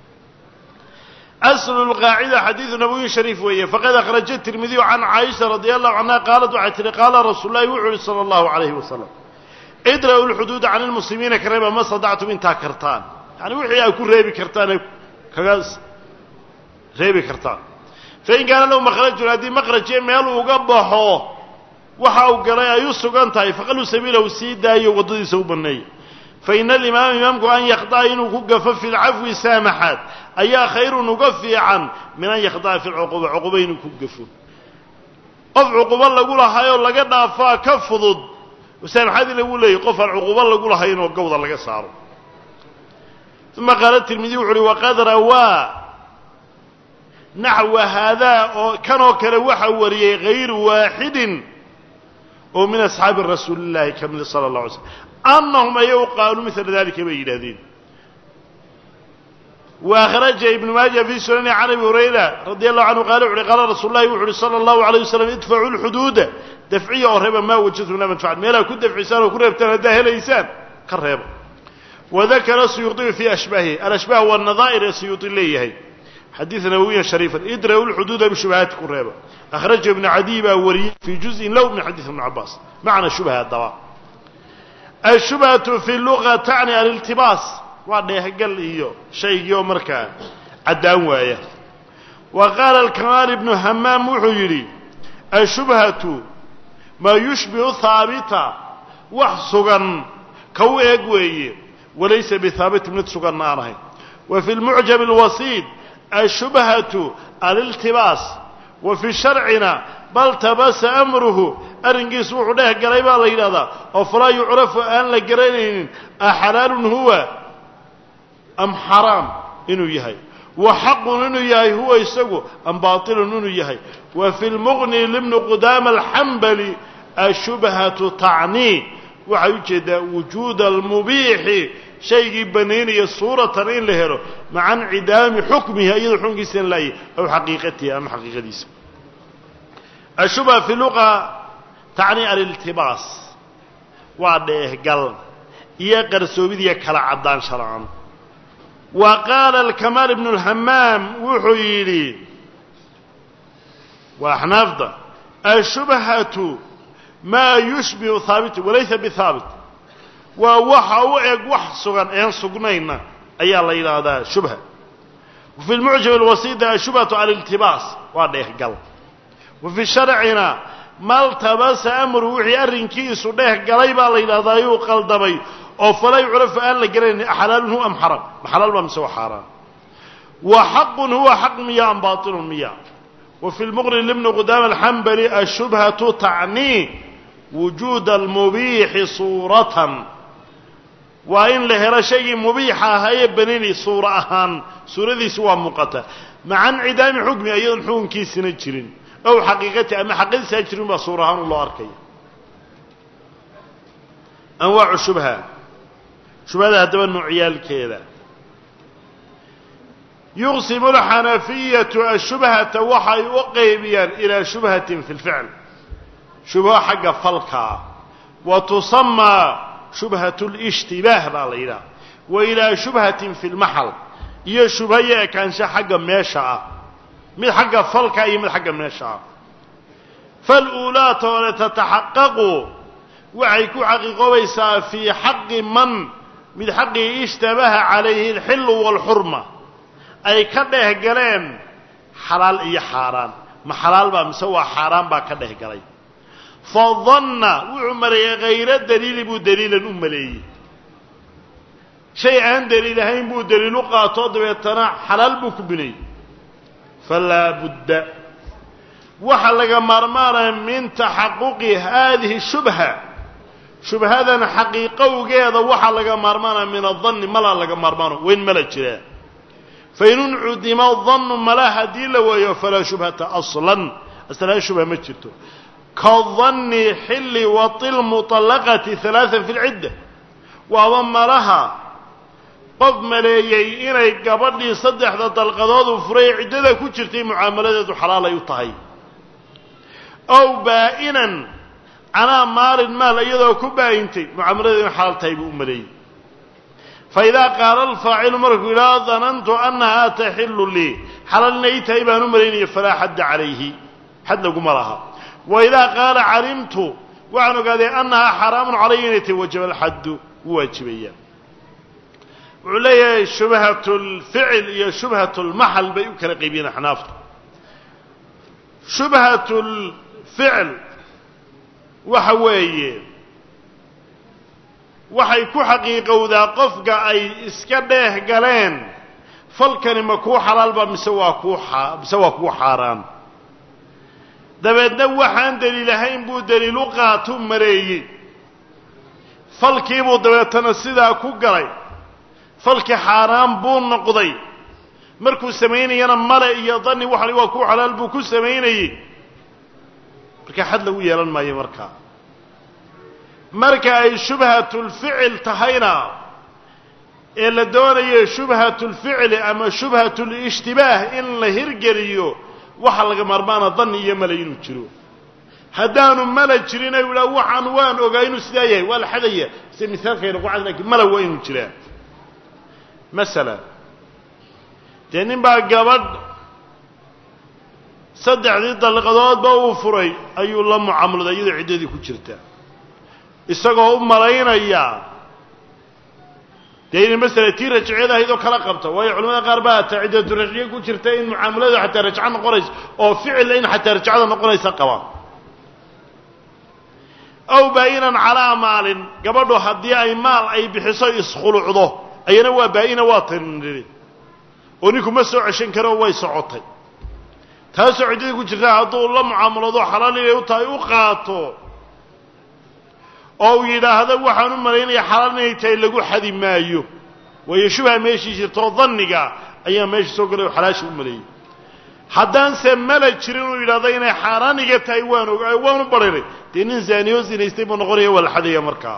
أصل القاعدة حديث نبوي شريف وهي فقد أخرج الترمذي عن عائشة رضي الله عنها قالت قال رسول الله صلى الله عليه وسلم ادروا الحدود عن المسلمين كريبا ما صدعتم انتها كرتان يعني وحي أكون ريبي كرتان كغاز ريبي كرتان فإن كان له مخرج هذه مخرج ميلو وقبحه وحاو قرأي يسوق أنتهي فقالوا سبيله السيدة يوضي سوبني فإن الإمام إمامكم أن يخضع نقف في العفو سامحات أي خير نقف عن من أن يخضع في العقوبة عقوبين نقفوا قف عقوبة الله قولها هاي الله قد نافا كفضد وسامحات اللي يقول لي قف العقوبة الله قولها هاي نوقوض الله قصاره. ثم قال الترمذي وقد روى نحو هذا كانوا كروحا وريه غير واحد ومن أصحاب الرسول الله كمل صلى الله عليه وسلم أنهم يقالوا مثل ذلك بينادين. وأخرج ابن ماجه في سنن عن أبي هريرة رضي الله عنه قال رسول الله صلى الله عليه وسلم ادفعوا الحدود دفعية ورهبا ما وجدتم لا منفعة ما لا كنت دفع إنسان وكل ابتنى داهل إنسان كرهبا. وذكر السيوطي في أشباهه الأشباه والنظائر السيوطي ليه حديث نبوي شريفا ادروا الحدود بشبهات كرهبا. أخرج ابن عدي وري في جزء له من حديث ابن عباس معنى شبهة الدواء. الشبهة في اللغة تعني الالتباس وعنده قال إياه شيء يوم مركان عدان وايه. وقال الكمال بن همام وحيري الشبهة ما يشبه ثابتا وحسقا كوئي وليس بثابت من تسقا ناره. وفي المعجم الوسيط الشبهة الالتباس وفي شرعنا بل تبس أمره أرنجيس وحده قريبا ليلة وفلا يعرف أن لقرين أحلال هو أم حرام إنه يهي وحق إنه يهي هو يسقو أم باطل إنه يهي. وفي المغني لابن قدام الحنبلي الشبهة تعني ويوجد وجود المبيح شيء بنيني صورة إن لهره مع انعدام حكمه أيضا حكم سنلاي أو حقيقته أم حقيقته. الشبهة في اللغة تعني الالتباس وعده قل يقر سوبيديا كلا عدان شرعا. وقال الكمال بن الهمام وحيلي وأحنافض الشبهة ما يشبه ثابت وليس بثابت ووحا وحسغا ينسقنين أي الله إلى هذا شبهة. وفي المعجم الوسيط الشبهة على الالتباس وعده قل. وفي شرعنا ما التبس أمر وحي أرنكيس وده قليبا ليلا ذايو قلدبي أو فلا يعرف أن لقرين حلال هو أم حرام حلال بمسوا حرام. وحق هو حق مياه أم باطل مياه. وفي المغني لابن قدام الحنبلي الشبهة تعني وجود المبيح صورة وإن لهر شيء مبيحة هي بنيني صورة أهان صورة ذي سوى مقتة مع انعدام حكمي أيضا حكم كيس نجرين أو حقيقتي أما حقيقتي سيجرين بصورة الله أركي. أنواع الشبهة شبهة هذا النوعيال كذا يقسم الحنفية الشبهة وحي وقيبيا إلى شبهة في الفعل شبهة حق فلكا وتصمى شبهة الاشتباه بالإله وإلى شبهة في المحل هي شبهة كان حق ماشا من حق فلكا أي من حق ماشا. فالأولى تتحقق وعيكو حقيقة ويسا في حق من حق اشتبه عليه الحل والحرمة أي كده قلين حلال إيه حرام ما حلال با مسوى حرام با كده قلين فظن وعمري غير الدليل بو دليل الأملي شيء عن دليلهين بو دليل قاطود ويتنع حلال بو كبني فلا بد وحلق مرمارا من تحقق هذه الشبهة shubhadan xaqiiqowgeeda waxa laga maarmaana min adhanni mala laga maarmaano weyn mala jira fain udima adhannu mala hadii la waayo falaa shubhata aslan aslan shubha ma jirto kadhanni xilli watil muطallaqati ثلاثا في العدة waa malaha qof maleeyay inay gabadhii saddexda dalqadood u furay ciddada ku jirtay mucaamaladeedu xalaal ay u tahay aw baa'inan calaa maalin maal iyadoo ku baayintay mucaamaladeedu xalaal tahay buu u maleeyey faidaa qaala alfaacilu markuu ilaa danantu annahaa taxillu lii xalaalna ii tahay baan u malaynaya falaa xadda calayhi xad laguma laha waidaa qaala calimtu waxaan ogaaday annahaa xaraamun calaya inay tahay wajaba alxaddu wuu waajibayaa wuxuu leeyahay shubhat lficil iyo shubhat lmaxal bay u kala qaybiyeen axnaafta shubhat lficil waxa weeye waxay ku xaqiiqowdaa qofka ay iska dheeh galeen falkani ma kuu xalaalba mise waa kuu xaaraan dabeedna waxaan daliil ahayn buu daliil u qaatu mareeyey falkiibuu dabeetana sidaa ku galay falki xaaraan buu noqday markuu samaynayana male iyo dani waxani waa kuu xalaal buu ku samaynayey marka xad lagu yeelan maayo marka ay shubhatulficil tahayna ee la doonayo shubhatulficli ama shubhatulishtibaah in la hirgeliyo waxa laga maarmaana dani iyo male inuu jiro haddaanu mala jirin ay idhaa waxaan waan ogaa inuu sidaa yahay waa la xadaya sida misaalkayna ku cad laakiin mala waa inuu jiraa masalan dee nin baa gabadh saddexdii dalqadoodba uu furay ayuu la mucaamaladay iyadoo ciddadii ku jirta isagoo u malaynaya dee inay masala tii rajciyada ahayd oo kala qabta waayo culamada qaar baa hataa ciddatu rajciye ku jirta in mucaamaladu xataa rajco noqonaysa oo ficilla in xataa rajcada noqonaysa qaba aw baa'inan calaa maalin gabadhu haddii ay maal ay bixiso iskhulucdo ayana waa baa'ina waa taniri oo ninku ma soo ceshan karo way socotay taasoo ciddadii ku jirta hadduu la mucaamalado xalaal inay u tahay u qaato oo uu yidhaahdo waxaan u malaynaya xalaal inay tahay lagu xadi maayo waayo shubha meeshii jirtoo danniga ayaa meesha soo galay oo xalaashii u maleeyey haddaanse mala jirin uu yidhahdo inay xaaraan iga tahay waanu barhiray dee nin zaaniyo zinaystay buu noqonaya waa la xadaya markaa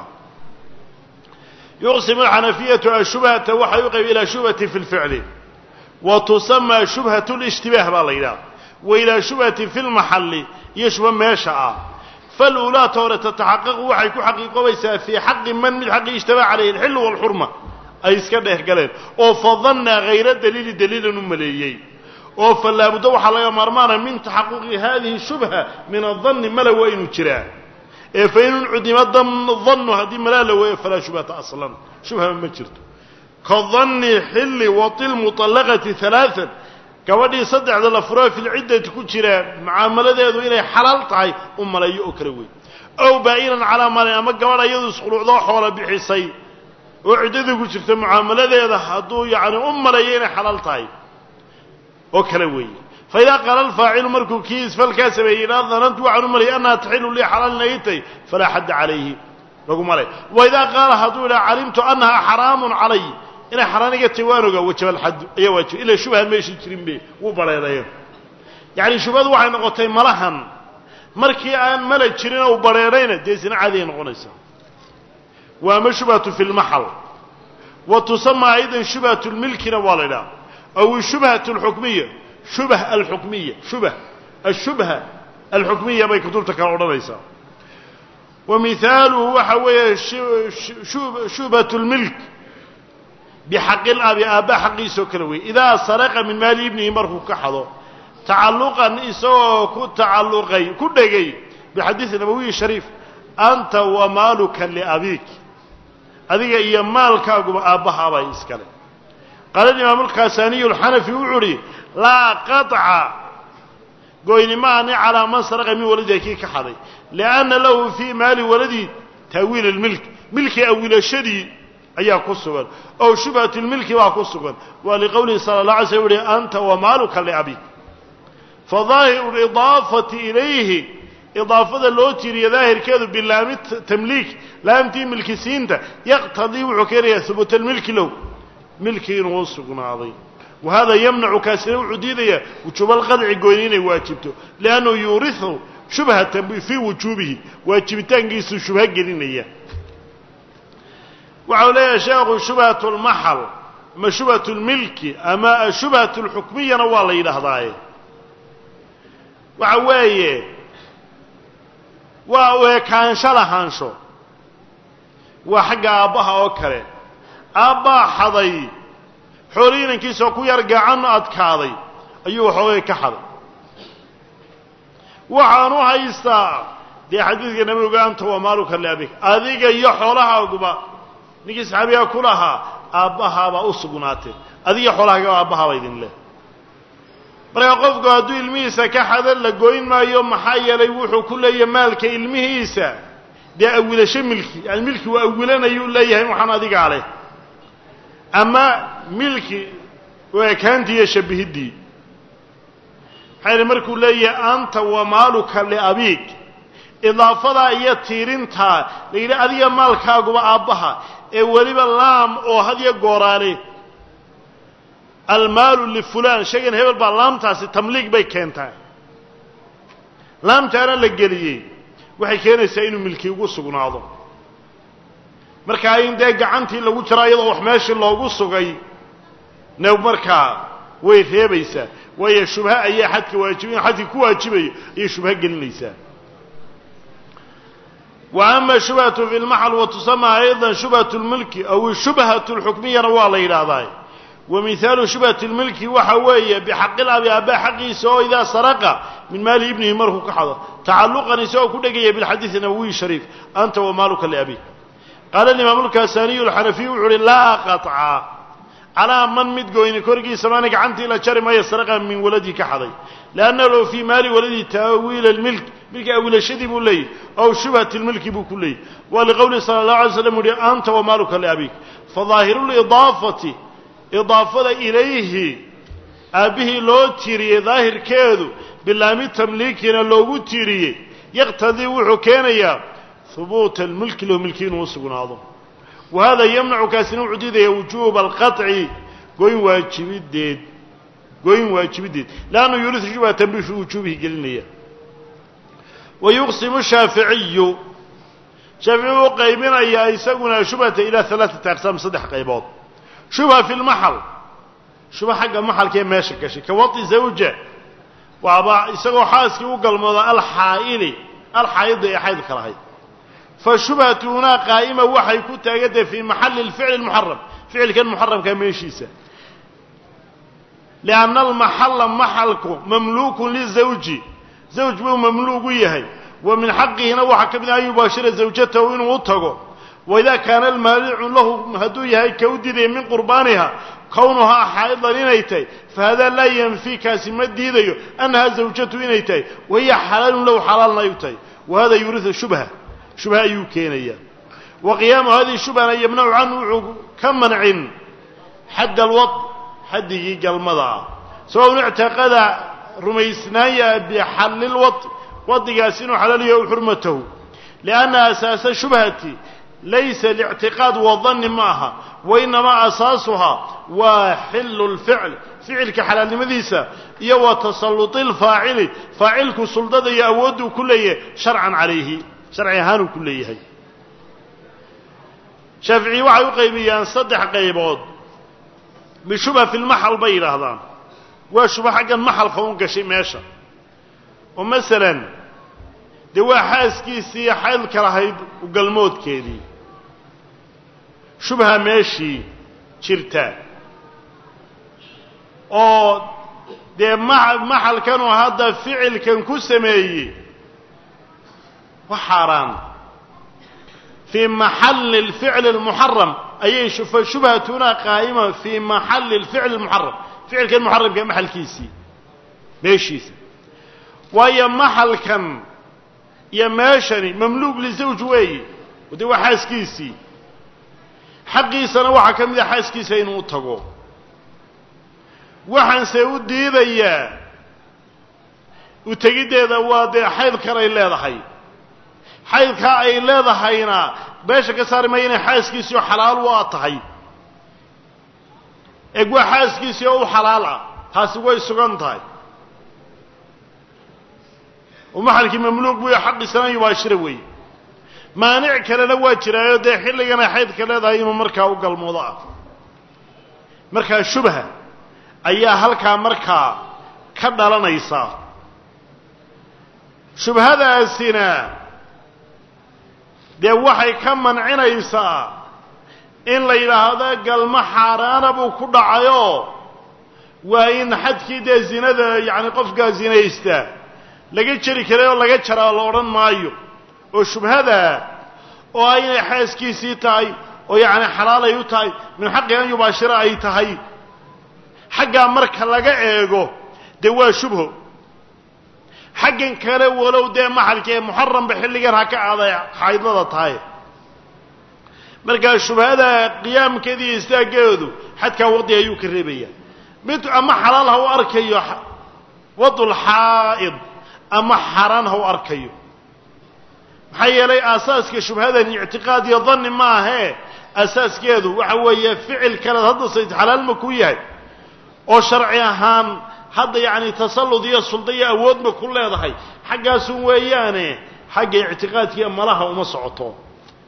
yuqsimu alxanafiyatu ashubhata waxay u qayb ilaa shubhati fi lficli wa tusamaa shubhat lishtibaah baa la yidhaha wa ilaa shubhati fi lmaxalli iyo shubha meesha ah faluulaata hore tataxaqaqu waxay ku xaqiiqoobaysaa fii xaqi man mid xaqii ishtabaa calayhi alxillu waalxurma ay iska dheeh galeen oo fadanna hayra daliili daliilan u maleeyey oo falaabuddo waxaa laga maarmaana min taxaquqi hadihi shubha min adanni mala waa inuu jiraa ee fain uncudima dannu haddii malaa la waayo falaa shubhata aslan shubha ma jirto ka danni xilli watil muطallaqati ثalaثan gabadhii saddexda la furo filciddati ku jira mucaamaladeedu inay xalaal tahay u maleeyo oo kala weyn ow baa'inan calaa maalin ama gabadh iyadu iskhulucdoo xoola bixisay oo ciddadii ku jirta mucaamaladeeda hadduu yacni u maleeyo inay xalaal tahay oo kala weeye faidaa qaala alfaacilu markuu kii isfalkaa sameeyey ilaa danantu waxaan u malayay annaha taxilu lii xalaalna ii tahay falaa xadda calayhi lagu malay waidaa qaala hadduu idhaa calimtu annahaa xaraamun calay inay xaraan iga tahay waan ogaa wajaba alxaddu ayaa waajiba ilaa shubhaan meeshii jirin be wuu badheedhayo yacni shubhadu waxay noqotay malahan markii aan mala jirin ou badheedhayna dee sina caadiay noqonaysaa waa ama shubhatu fi lmaxal wa tusamaa aydan shubhatu lmilkina waa la idhaha aw shubhatu alxukmiya shubh alxukmiya ashubha alxukmiya bay kutubta kale odhanaysaa wa mihaaluhu waxa weeye shubhatu lmilk bixaqi labi aabba xaqiisoo kale weeye idaa saraqa min maali ibnihi markuu ka xado tacalluqan isagoo ku tacalluqay ku dhegay bixadiisi nabawiyi shariif anta wa maaluka liabiik adiga iyo maalkaaguba aabbahaabay iskale qaala imaamu alkhasaaniyu alxanafi wuxuu uhi laa qaطca goynimaani calaa man saraqa min waladiha kii ka xaday lianna lahu fii maali waladihi taawiil almilk milki awilashadii ayaa ku sugan ow shubhat lmilki baa ku sugan waa liqowlihi sala اlه alay slm uhi anta wamaaluka liabik fadaahiru idaafati ilayhi إضافة اللوتير ظاهر كذا باللام تمليك لامتي ملك سينتا يقتضي وعكريا ثبوت الملك له ملكي وصقنا عظيم وهذا يمنع كاسره وعديدية وشبه القدع قوينين واجبته لأنه يورثه شبهة في وجوبه واجبتان قيسوا شبهة قلينية وعليه شاغ شبهة المحل ما شبهة الملك أما شبهة الحكمية نوال إلى هذا وعويه وكان شلحانشو وحق أباها وكره أبا حضي حورين كيسو كو يرجع عنه أدكاضي أيوه حوي كحضي وحانو هايستا دي حديث النبي قال أنت ومالك اللي أبيك أذيك يحولها وقبا نيجي صحابيها كلها أباها بأسقناته أذيك حولها أباها بإذن الله marka qofku hadduu ilmihiisa ka xadan la gooyn maayo maxaa yeelay wuxuu ku leeyahay maalka ilmihiisa dee awilasho milki milki waa awilanayu leeyahay waxaan adiga ale ama milki waa kaantiya shabihidi xayr markuu leeyahay anta wa maaluka li abik idaafada iyo tiirinta leeyahay adiga maalkaaguba aabaha ee waliba laam oo hadiya gooraale المال لفلان شيء هبل باللام تاسي تمليك باي كينتا لام تانا لغليي waxay keenaysaa inuu milki ugu sugnaado marka ay inta gacantii lagu jiraayado wax meeshii loogu sugay neew marka way reebaysaa way shubha ay xadka waajibin xadki ku waajibayo ay shubha gelinaysaa واما شبهه في المحل وتسمى ايضا شبهه الملك او شبهه الحكميه ولا يراهداي ومثال شبهة الملك وحوية بحق الأب أبا حقه سواء إذا سرق من مال ابنه مرهو كحظة تعلقا سواء كدقية بالحديث النبوي الشريف أنت ومالك لأبيك قال الإمام الكاساني الحنفي وعلي لا قطع على من مدقوين كورجي سمانك عنت إلى شر ما يسرق من ولده كحظي لأنه لو في مال ولده تأويل الملك ملك أول الشدي بولي أو شبهة الملك بكلي ولقول صلى الله عليه وسلم أنت ومالك لأبيك فظاهر الإضافة إضافة إليه أبيه لو تيري ظاهر كذو باللام تمليكنا لو تيري يقتضي وحكينيا ثبوت الملك له ملكين وصقون عظم وهذا يمنع كاسن عديد وجوب القطع قوين واجب الدين لأنه يورث شبهة تنبيه في وجوبه قلنيا ويقسم الشافعي قيمنا يا يسقنا شبهة إلى 3 أقسام صدح قيبات شبهة في المحل شبهة حق المحل كي ماشي كشي كوطي زوجة وابا يسقوا حاسكي وقلمضة الحائض يا حيض كراهي فالشبهة هنا قائمة وحي كنت أجد في محل الفعل المحرم فعل كان محرم كان ميشيسا لأن المحل محلكم مملوك للزوج زوج به مملوك يهي ومن حقه نوحا كبدا أن يباشر زوجته وإنه وطقه وإذا كان المالع له هدوية هي كودي من قربانها كونها حائضا إنيتي فهذا لا ينفي كاسمة ديديو أنها زوجته إنيتي وهي حلال له حلال نيتي وهذا يورث شبهة يوكينية وقيام هذه الشبهة يمنع عنه كم منع حد الوط حد يجي المضى سواء اعتقد رميسنايا بحل الوط وضياسين حلاليه وحرمته لأن أساس شبهتي ليس الاعتقاد والظن معها وإنما أساسها وحل الفعل فعل كحلال مذيسة يو تسلط الفاعل فاعلك سلطة يأود كله شرعا عليه شرعي هانو كله شافعي وحي قيميان صدح قيبود بشبه في المحل بين هذا وشبه حق المحل خونك شيء ماشا ومثلا دوا حاسكيسي حيل كراهيد وقلمود كيدي شبهة ماشي شرتا او دي محل كانوا هذا فعل كان كسمي وحرام في محل الفعل المحرم أي شبهة هنا قائمة في محل الفعل المحرم فعل كان محرم كان محل كيسي ماشي وهي محل كان يماشني مملوك لزوج وي ودي وحاس كيسي حقي سنة وحا كمدي حاس كيسي إنو تغو وحان سيودي ذي وتجديده وده حيض كري الله حي حيض كأي الله حينا باش كسر ما ين حاس كيسيو حلال واطحي إجوا حاس كيسيو حلال هاسوي سجنتاي ومحل كي مملوك بويا حق السنة يباشروي مانع كلا لواجرة ده حين لقنا حيض كلا ده يوم مركا وقل موضع مركا الشبهة أيها هلكا مركا كذا لنا يصار شبه هذا السنة ده وحي كم من عنا يصار إن ليلة هذا قال ما حاران أبو كل عيو وإن حد كده زنا يعني قفقة زنا يستا لقيت شركة له لقيت شراء لورن مايو وشبه هذا وأين حاس كيسي تاي ويعني حلال يوتاي من حق أن يباشر أي تاي حق أمرك لقى إيجو دوا شبهه حق كله ولو ده محل كي محرم بحل جرها كعادة حيض لا تاي مركا شبه هذا قيام كذي يستاجدوا حتى كوضي أيوك الربية بيت أما حلال هو أركيو وضو الحائض أما حرام هو أركيو حي لي أساس كشبه هذا اعتقاد يظن ما هي أساس كذا وهو يفعل كذا هذا صيد حلال مكويه أو شرعي هان هذا يعني تسلط يا السلطية أود بكل هذا حي حاجة سويانه حاجة اعتقاد يا ملاها ومصعطه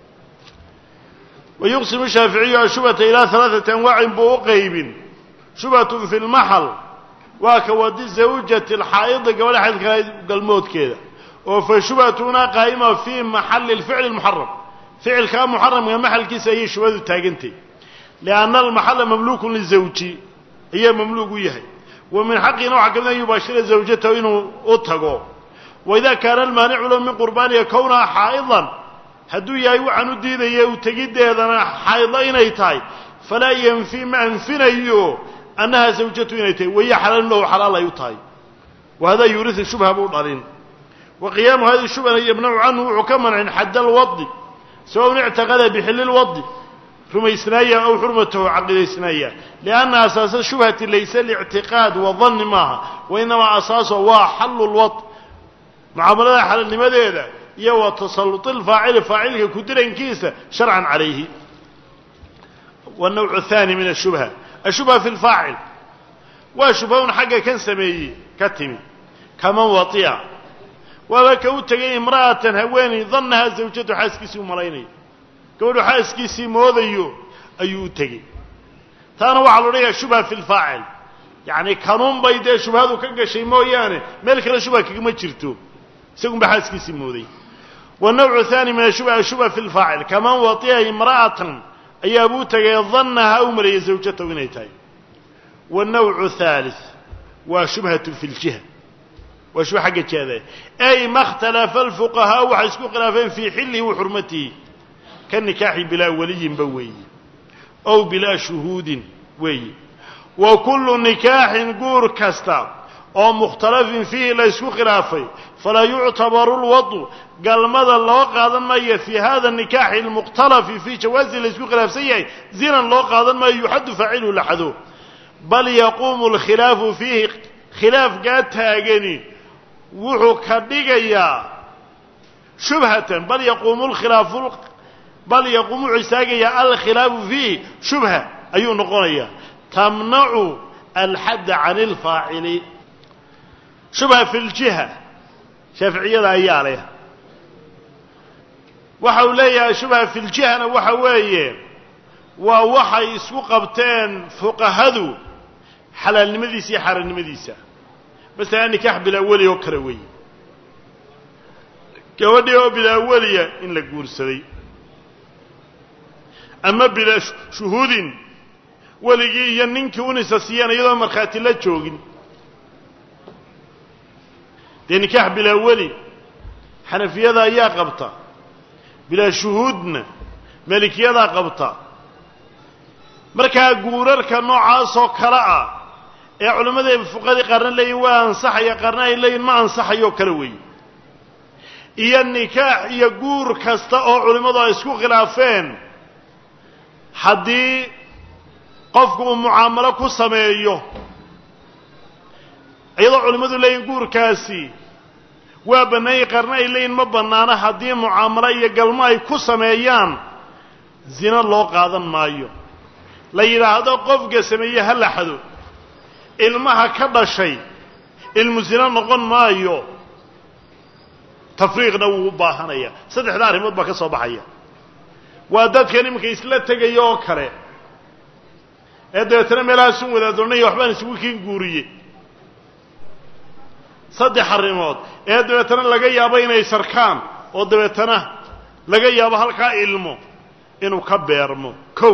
ويقسم الشافعي شبهة إلى 3 أنواع بوقيب شبهة في المحل وكود زوجة الحائض قبل حيث الموت كذا وفشبهتنا قائمة في محل الفعل المحرم فعل كان محرم من محل كيس هي شبهة التاجنتي لأن المحل مملوك للزوجي هي مملوك وياها ومن حق نوع كذا يباشر زوجته إنه أطهقه وإذا كان المانع له من قربانها كونها حائضا هدو يايو عنو ديدا يايو تجد هذا حائضين يتاي فلا ينفي ما انفنيو أنها زوجته يتاي وهي حلال له حلال يتاي وهذا يورث الشبهة بوضعين وقيام هذه الشبهة يمنع عنه حكما عن حد الوضي سواء اعتقد بحل الوضي حرمة إسناية أو حرمته عقد إسناية لأن أساس الشبهة ليس الاعتقاد والظن معها وإنما أساسه هو حل الوضي معاملة حل لماذا هذا يو تسلط الفاعل فاعله كدرا كيسا شرعا عليه والنوع الثاني من الشبهة الشبهة في الفاعل وشبهة حاجة كان سميه كتمي كما وطيع وكوتجي امرأة هواني ظنها زوجته حاسكيسي ومريني كونه حاسكيسي موذيو أيو تجي ثاني وعلى رأيه شبهة في الفاعل يعني كانون بيده شبهة وكان شيء مويانه ملك الشبهة كما تشرتو سيكون بحاسكيسي موذي والنوع الثاني من الشبهة في الفاعل كمان وطيها امرأة أي أبوتها ظنها أمري زوجته ونيتاي والنوع الثالث وشبهة في الجهة وشبهة حاجة كذا أي ما اختلف الفقهاء وحسكوا خلافين في حله وحرمته كالنكاح بلا ولي بوي أو بلا شهود وي وكل نكاح قور كستا أو مختلف فيه لا يسكو خلافي فلا يعتبر الوضع قال ماذا الله قادم ما في هذا النكاح المختلف في جواز لا يسكو خلاف سيئ زينا الله قادم ما يحد فعله لحدو بل يقوم الخلاف فيه خلاف قاد تاغني وحو كدغيا شبهة بل يقوم عساقيا الخلاف فيه شبهة أيو نقونيا تمنع الحد عن الفاعل شبهة في الجهة شافعية لا هي عليها وحوليها شبهة في الجهة وحوية ووحي سوقبتين فقهدوا حلال المديسي حرال المديسة بس يعني كحب الأولي وكروي كودي بالأولية إن لقول سري أما بلا شهود ولقي ينك ونساسيان أيضا مرخاتي لا تشوغين دي نكاح بلا ولي حنفية ذا يا قبطة بلا شهودنا ملك يدا قبطة مركا قوررك نوعا سوكراء يا علماء الفقهاء قرن لي وانصح يا قرناي لي ما انصح يو كلوي iyo nikaax iyo guur kasta oo culimadu ay isku khilaafeen hadii qofku muamalo ku sameeyo iyadoo culimadu leeyihiin guurkaasi وابني قرني لين ما بنانا هدي معاملة يقلما يكسميان زنا الله قادم مايو لا يراد قفق سميه هلا حدو المها كذا شيء المزنا نقول مايو تفريغ نو باهنيا صدق داري مد بك soo baxaya waa dadka nimanka isla tagayo kale eedeetana meelaha sun wada doonay waxbaan isugu kiin guuriyay saddex arrimood eedeetana laga yaabo inay sarkaan oo dabeetana laga yaabo halka ilmo inuu ka beermo kow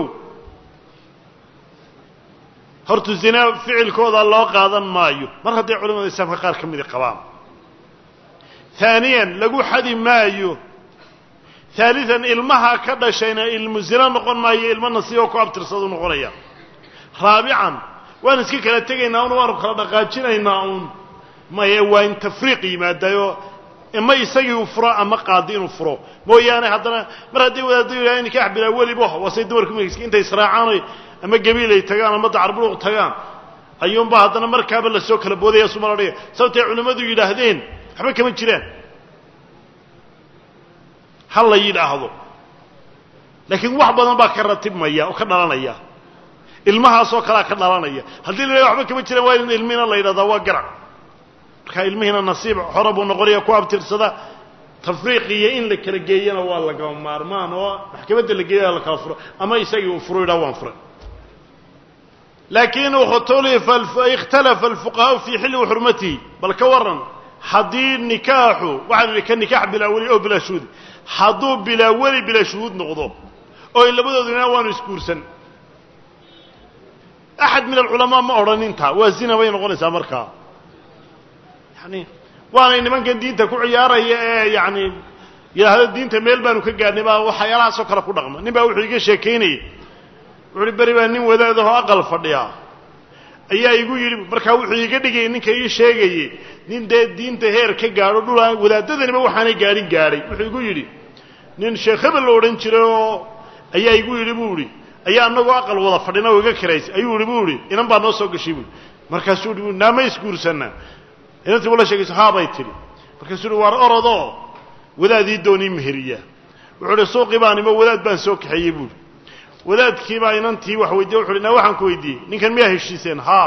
hortu zina ficilkooda loo qaadan maayo mar haddii culimada islaamka qaar ka mid qabaan ثانيا لغو حدي مايو ثالثا المها كدشينا المزنا نقون مايو ilma nasiyo ku abtirsado noqonaya رابعا waan iska kala tagaynaa oo kala dhaqaajinaynaa ma waa in tafriiq yimaadayo ima isagii u furo ama qaadi inuu furo mooyaane haddana mar haddii wadaadadu ilaahay nikaax bila waliba wasay dumarku miskiin intay israacaan ama gabiilay tagaan ama dacarbuluq tagaan ayuunba haddana markaaba la soo kala boodaya Soomaaliya sababtay culimadu yiraahdeen waxba kama jiraan hal la yiraahdo laakiin wax badan baa ka ratibmaya oo ka dhalanaya ilmahaas oo kala ka dhalanaya hadii la waxba kama jiraan waa in ilmina la yiraahdo waa garac marka ilmihina nasiib xorab uu noqonayo ku abtirsada tafriiqiya in la kala geeyana waa laga maarmaan oo maxkamadda la geeyo la kala furo ama isagii uu furo ila waan furay لكن اختلف الفقهاء في حل وحرمته بل كورن حديد نكاحه وعن كان نكاح بلا ولي او بلا شهود حدو بلا ولي بلا شهود نقضه او الا بدنا وان اسكورسن احد من العلماء ما اورن انت وازنا وين نقونسا marka يعني وانا nimankan diinta ku ciyaaraya yani yahay diinta meel baanu ka gaadnay baa waxa yaraha soo kala ku dhaqma nin baa wuxuu iga sheekeynay wuxuu bari baa nin wadaadaho aqal fadhiya ayaa igu yiri marka wuxuu iga dhigay ninka ii sheegay nin diinta heer ka gaaro dhulaan wadaadadaniba waxaanay gaaray wuxuu igu yiri nin sheekh la oran jiray ayaa igu yiri buuri ayaa anagu aqal wada fadhina oo iga kireys ayuu yiri buuri inan baa noo soo gashay buuri markaasuu yiri naamays guursana intii wala sheegay saxaabay tiri markaasuu yiri war orodo wadaadii dooni mehriya wuxuu suuqi baan ima wadaad baan soo kaxayay buuri wadaadkii baa inantii wax weydiiyay wuxuu yiri waxaan ku weydiiyay ninkan miyaa heshiiseen ha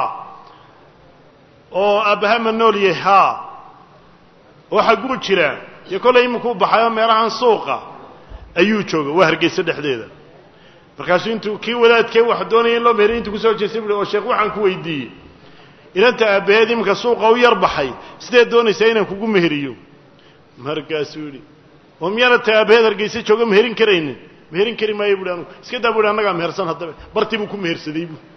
oo abahama nooliye ha waxa guru jira iyo kolay imku baxayo meelahan suuqa ayuu jooga waa Hargeysa dhexdeeda markaasuu intuu kii wadaadkii wax doonayay loo meerin intuu ku soo jeestay oo sheekh waxaan ku weydiiyay inanta abaheed imka suuqa u yar baxay sidee doonaysaa inaan kugu meheriyo markaasuu yiri oo miyana abaheed Hargeysa jooga meherin kareynin meherin kari maayo buudaan iska daabuu anaga mehersan hadaba bartii buu ku mehersaday buu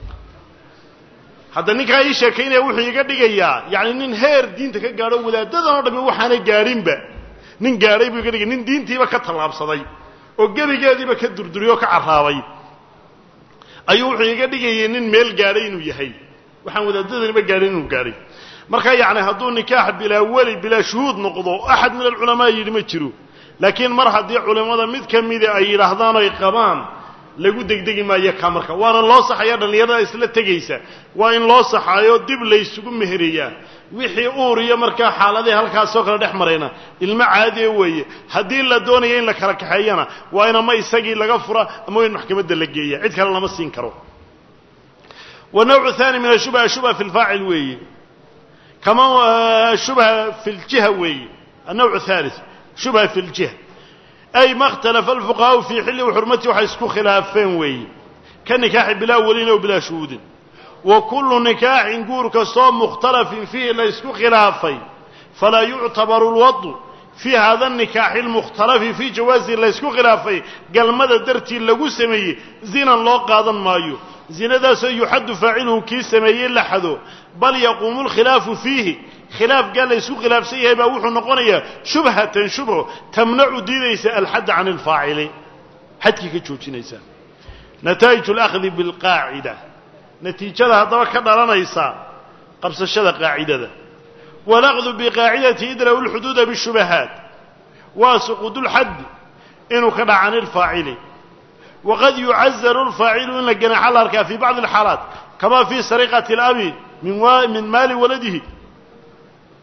hadda ninka ay sheekeynaya wuxuu iga dhigayaa yaani nin heer diinta ka gaaro wadaadada oo dhami waxaanay gaarinba nin gaaray buu iga dhigay nin diintiiba ka talaabsaday oo gabigeediiba ka durduriyo ka caraabay ayuu wuxuu iga dhigayay nin meel gaaray inuu yahay waxaan wadaadadaniba gaarin inuu gaaray marka yaani hadduu nikaax bila wali bila shuhud noqdo ahad min ulama yiri ma jiro laakiin mar haddii culimada mid kamid ay yiraahdaan ay qabaan lagu degdegi maayo ka marka waana loo saxayaa dhalinyarada isla tagaysa waa in loo saxayo dib la isugu meheriyaa wixii uuriyo marka xaaladii halkaas soo kala dhaxmarayna ilma caadi weeye hadii la doonayo in la kala kaxeeyana waa in ama isagii laga fura ama in maxkamadda la geeyo cid kale lama siin karo ونوع ثاني من الشبهة شبهة في الفاعل وي كما شبهة في الجهة وي النوع الثالث شبهة في الجهة أي ما اختلف الفقهاء في حل وحرمته وحيسكو خلافين وي كنكاح بلا ولين وبلا شهود وكل نكاح نقول كصوم مختلف فيه لا يسكو خلافين فلا يعتبر الوضع في هذا النكاح المختلف في جواز لا يسكو خلافين قال ماذا درتي لغو سمي زين الله قاضا مايو زنا سيحد فاعله كي سميه لحدو بل يقوم الخلاف فيه خلاف قال يسوق خلاف سيه با وحو نقونيا شبهه تمنع دينيس الحد عن الفاعل حدك كجوجينيسا نتائج الاخذ بالقاعده نتيجه هذا كدلنيسا قبسشده قاعده والاخذ بقاعده يدروا الحدود بالشبهات وسقوط الحد انه كدا عن الفاعل وقد يعزر الفاعل إن الجناح الأركا في بعض الحالات كما في سرقة الأب من مال ولده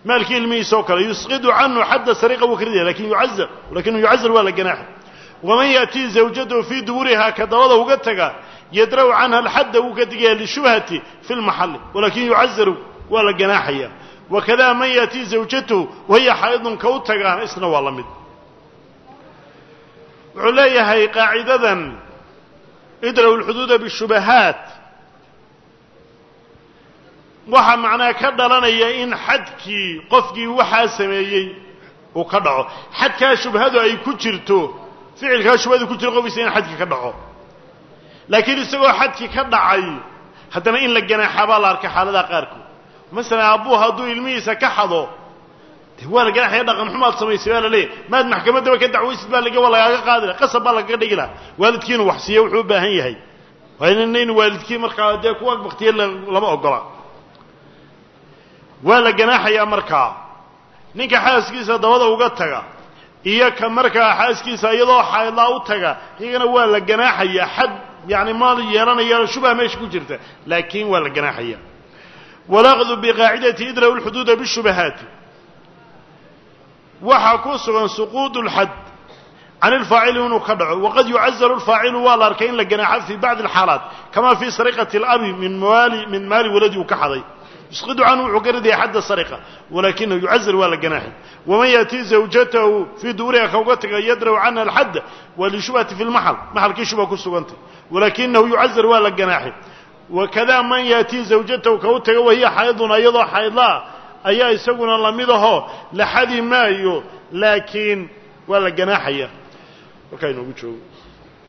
maalkii ilmihiisa oo kale yusqidu canhu xadda sariqa wuu ka ridaya lakin yucazar waa la ganaaxa waman yaatii zawjatahu fii duburihaa ka dabada uga taga yadra'u canha alxadda wuu ka digaya lishubhati fi lmaxalli walakin yucazaru waa la ganaaxaya wakada man yaatii zawjatahu wahiya xaydun ka u tagaan isna waa la mid wuxuu leeyahay qaacidadan idra'u lxuduuda bishubahaat waxaa macnaa ka dhalanaya in xadkii qofkii waxaa sameeyey uu ka dhaco xadkaa shubhadu ay ku jirto ficilkaa shubhadu ku jiro qofkiisa in xadkii ka dhaco laakiin isagoo xadkii ka dhacay haddana in la ganaaxaa baa la arkay xaaladaha qaarkood masalan aabbuhu hadduu ilmihiisa ka xado dee waa la ganaaxaya dhaqan xumaad samaysay baa la leeyahy maad maxkamaddaba ka dacwaysid baa waa lagaaga qaadi laha qasab baa lagaga dhigi laha waalidkii inuu wax siiye wuxuu u baahan yahay waa in waalidkii markaa dee kuwa baktiye lama ogola waa la ganaaxayaa markaa ninka xaaskiisa dabada uga taga iyo ka markaa xaaskiisa iyadoo xaydlaa u taga iyagana waa la ganaaxayaa xad yani maal yeelanaya shubha meesha ku jirta laakiin waa la ganaaxaya walaqdu biqaacidati idra'u lxuduuda bishubahaati waxaa ku sugan suquudu lxad can ilfaacili inuu ka dhaco waqad yucazaru lfaacilu waa la arkay in la ganaaxo fii bacdi alxaalaat kama fii sariqati alabi min maali waladii uu ka xaday يسقط عنه وحكرده حد السرقة ولكنه يعزر ولا جناح ومن يأتي زوجته في دورها كوقتك يدروا عنها الحد ولشبهة في محل كي شبهة كسوانت ولكنه يعزر ولا جناح وكذا من يأتي زوجته كوقتك وهي حيض أيضا حيضا أيها يسقون الله مضه لحد ما لكن ولا جناح وكاينه بيشو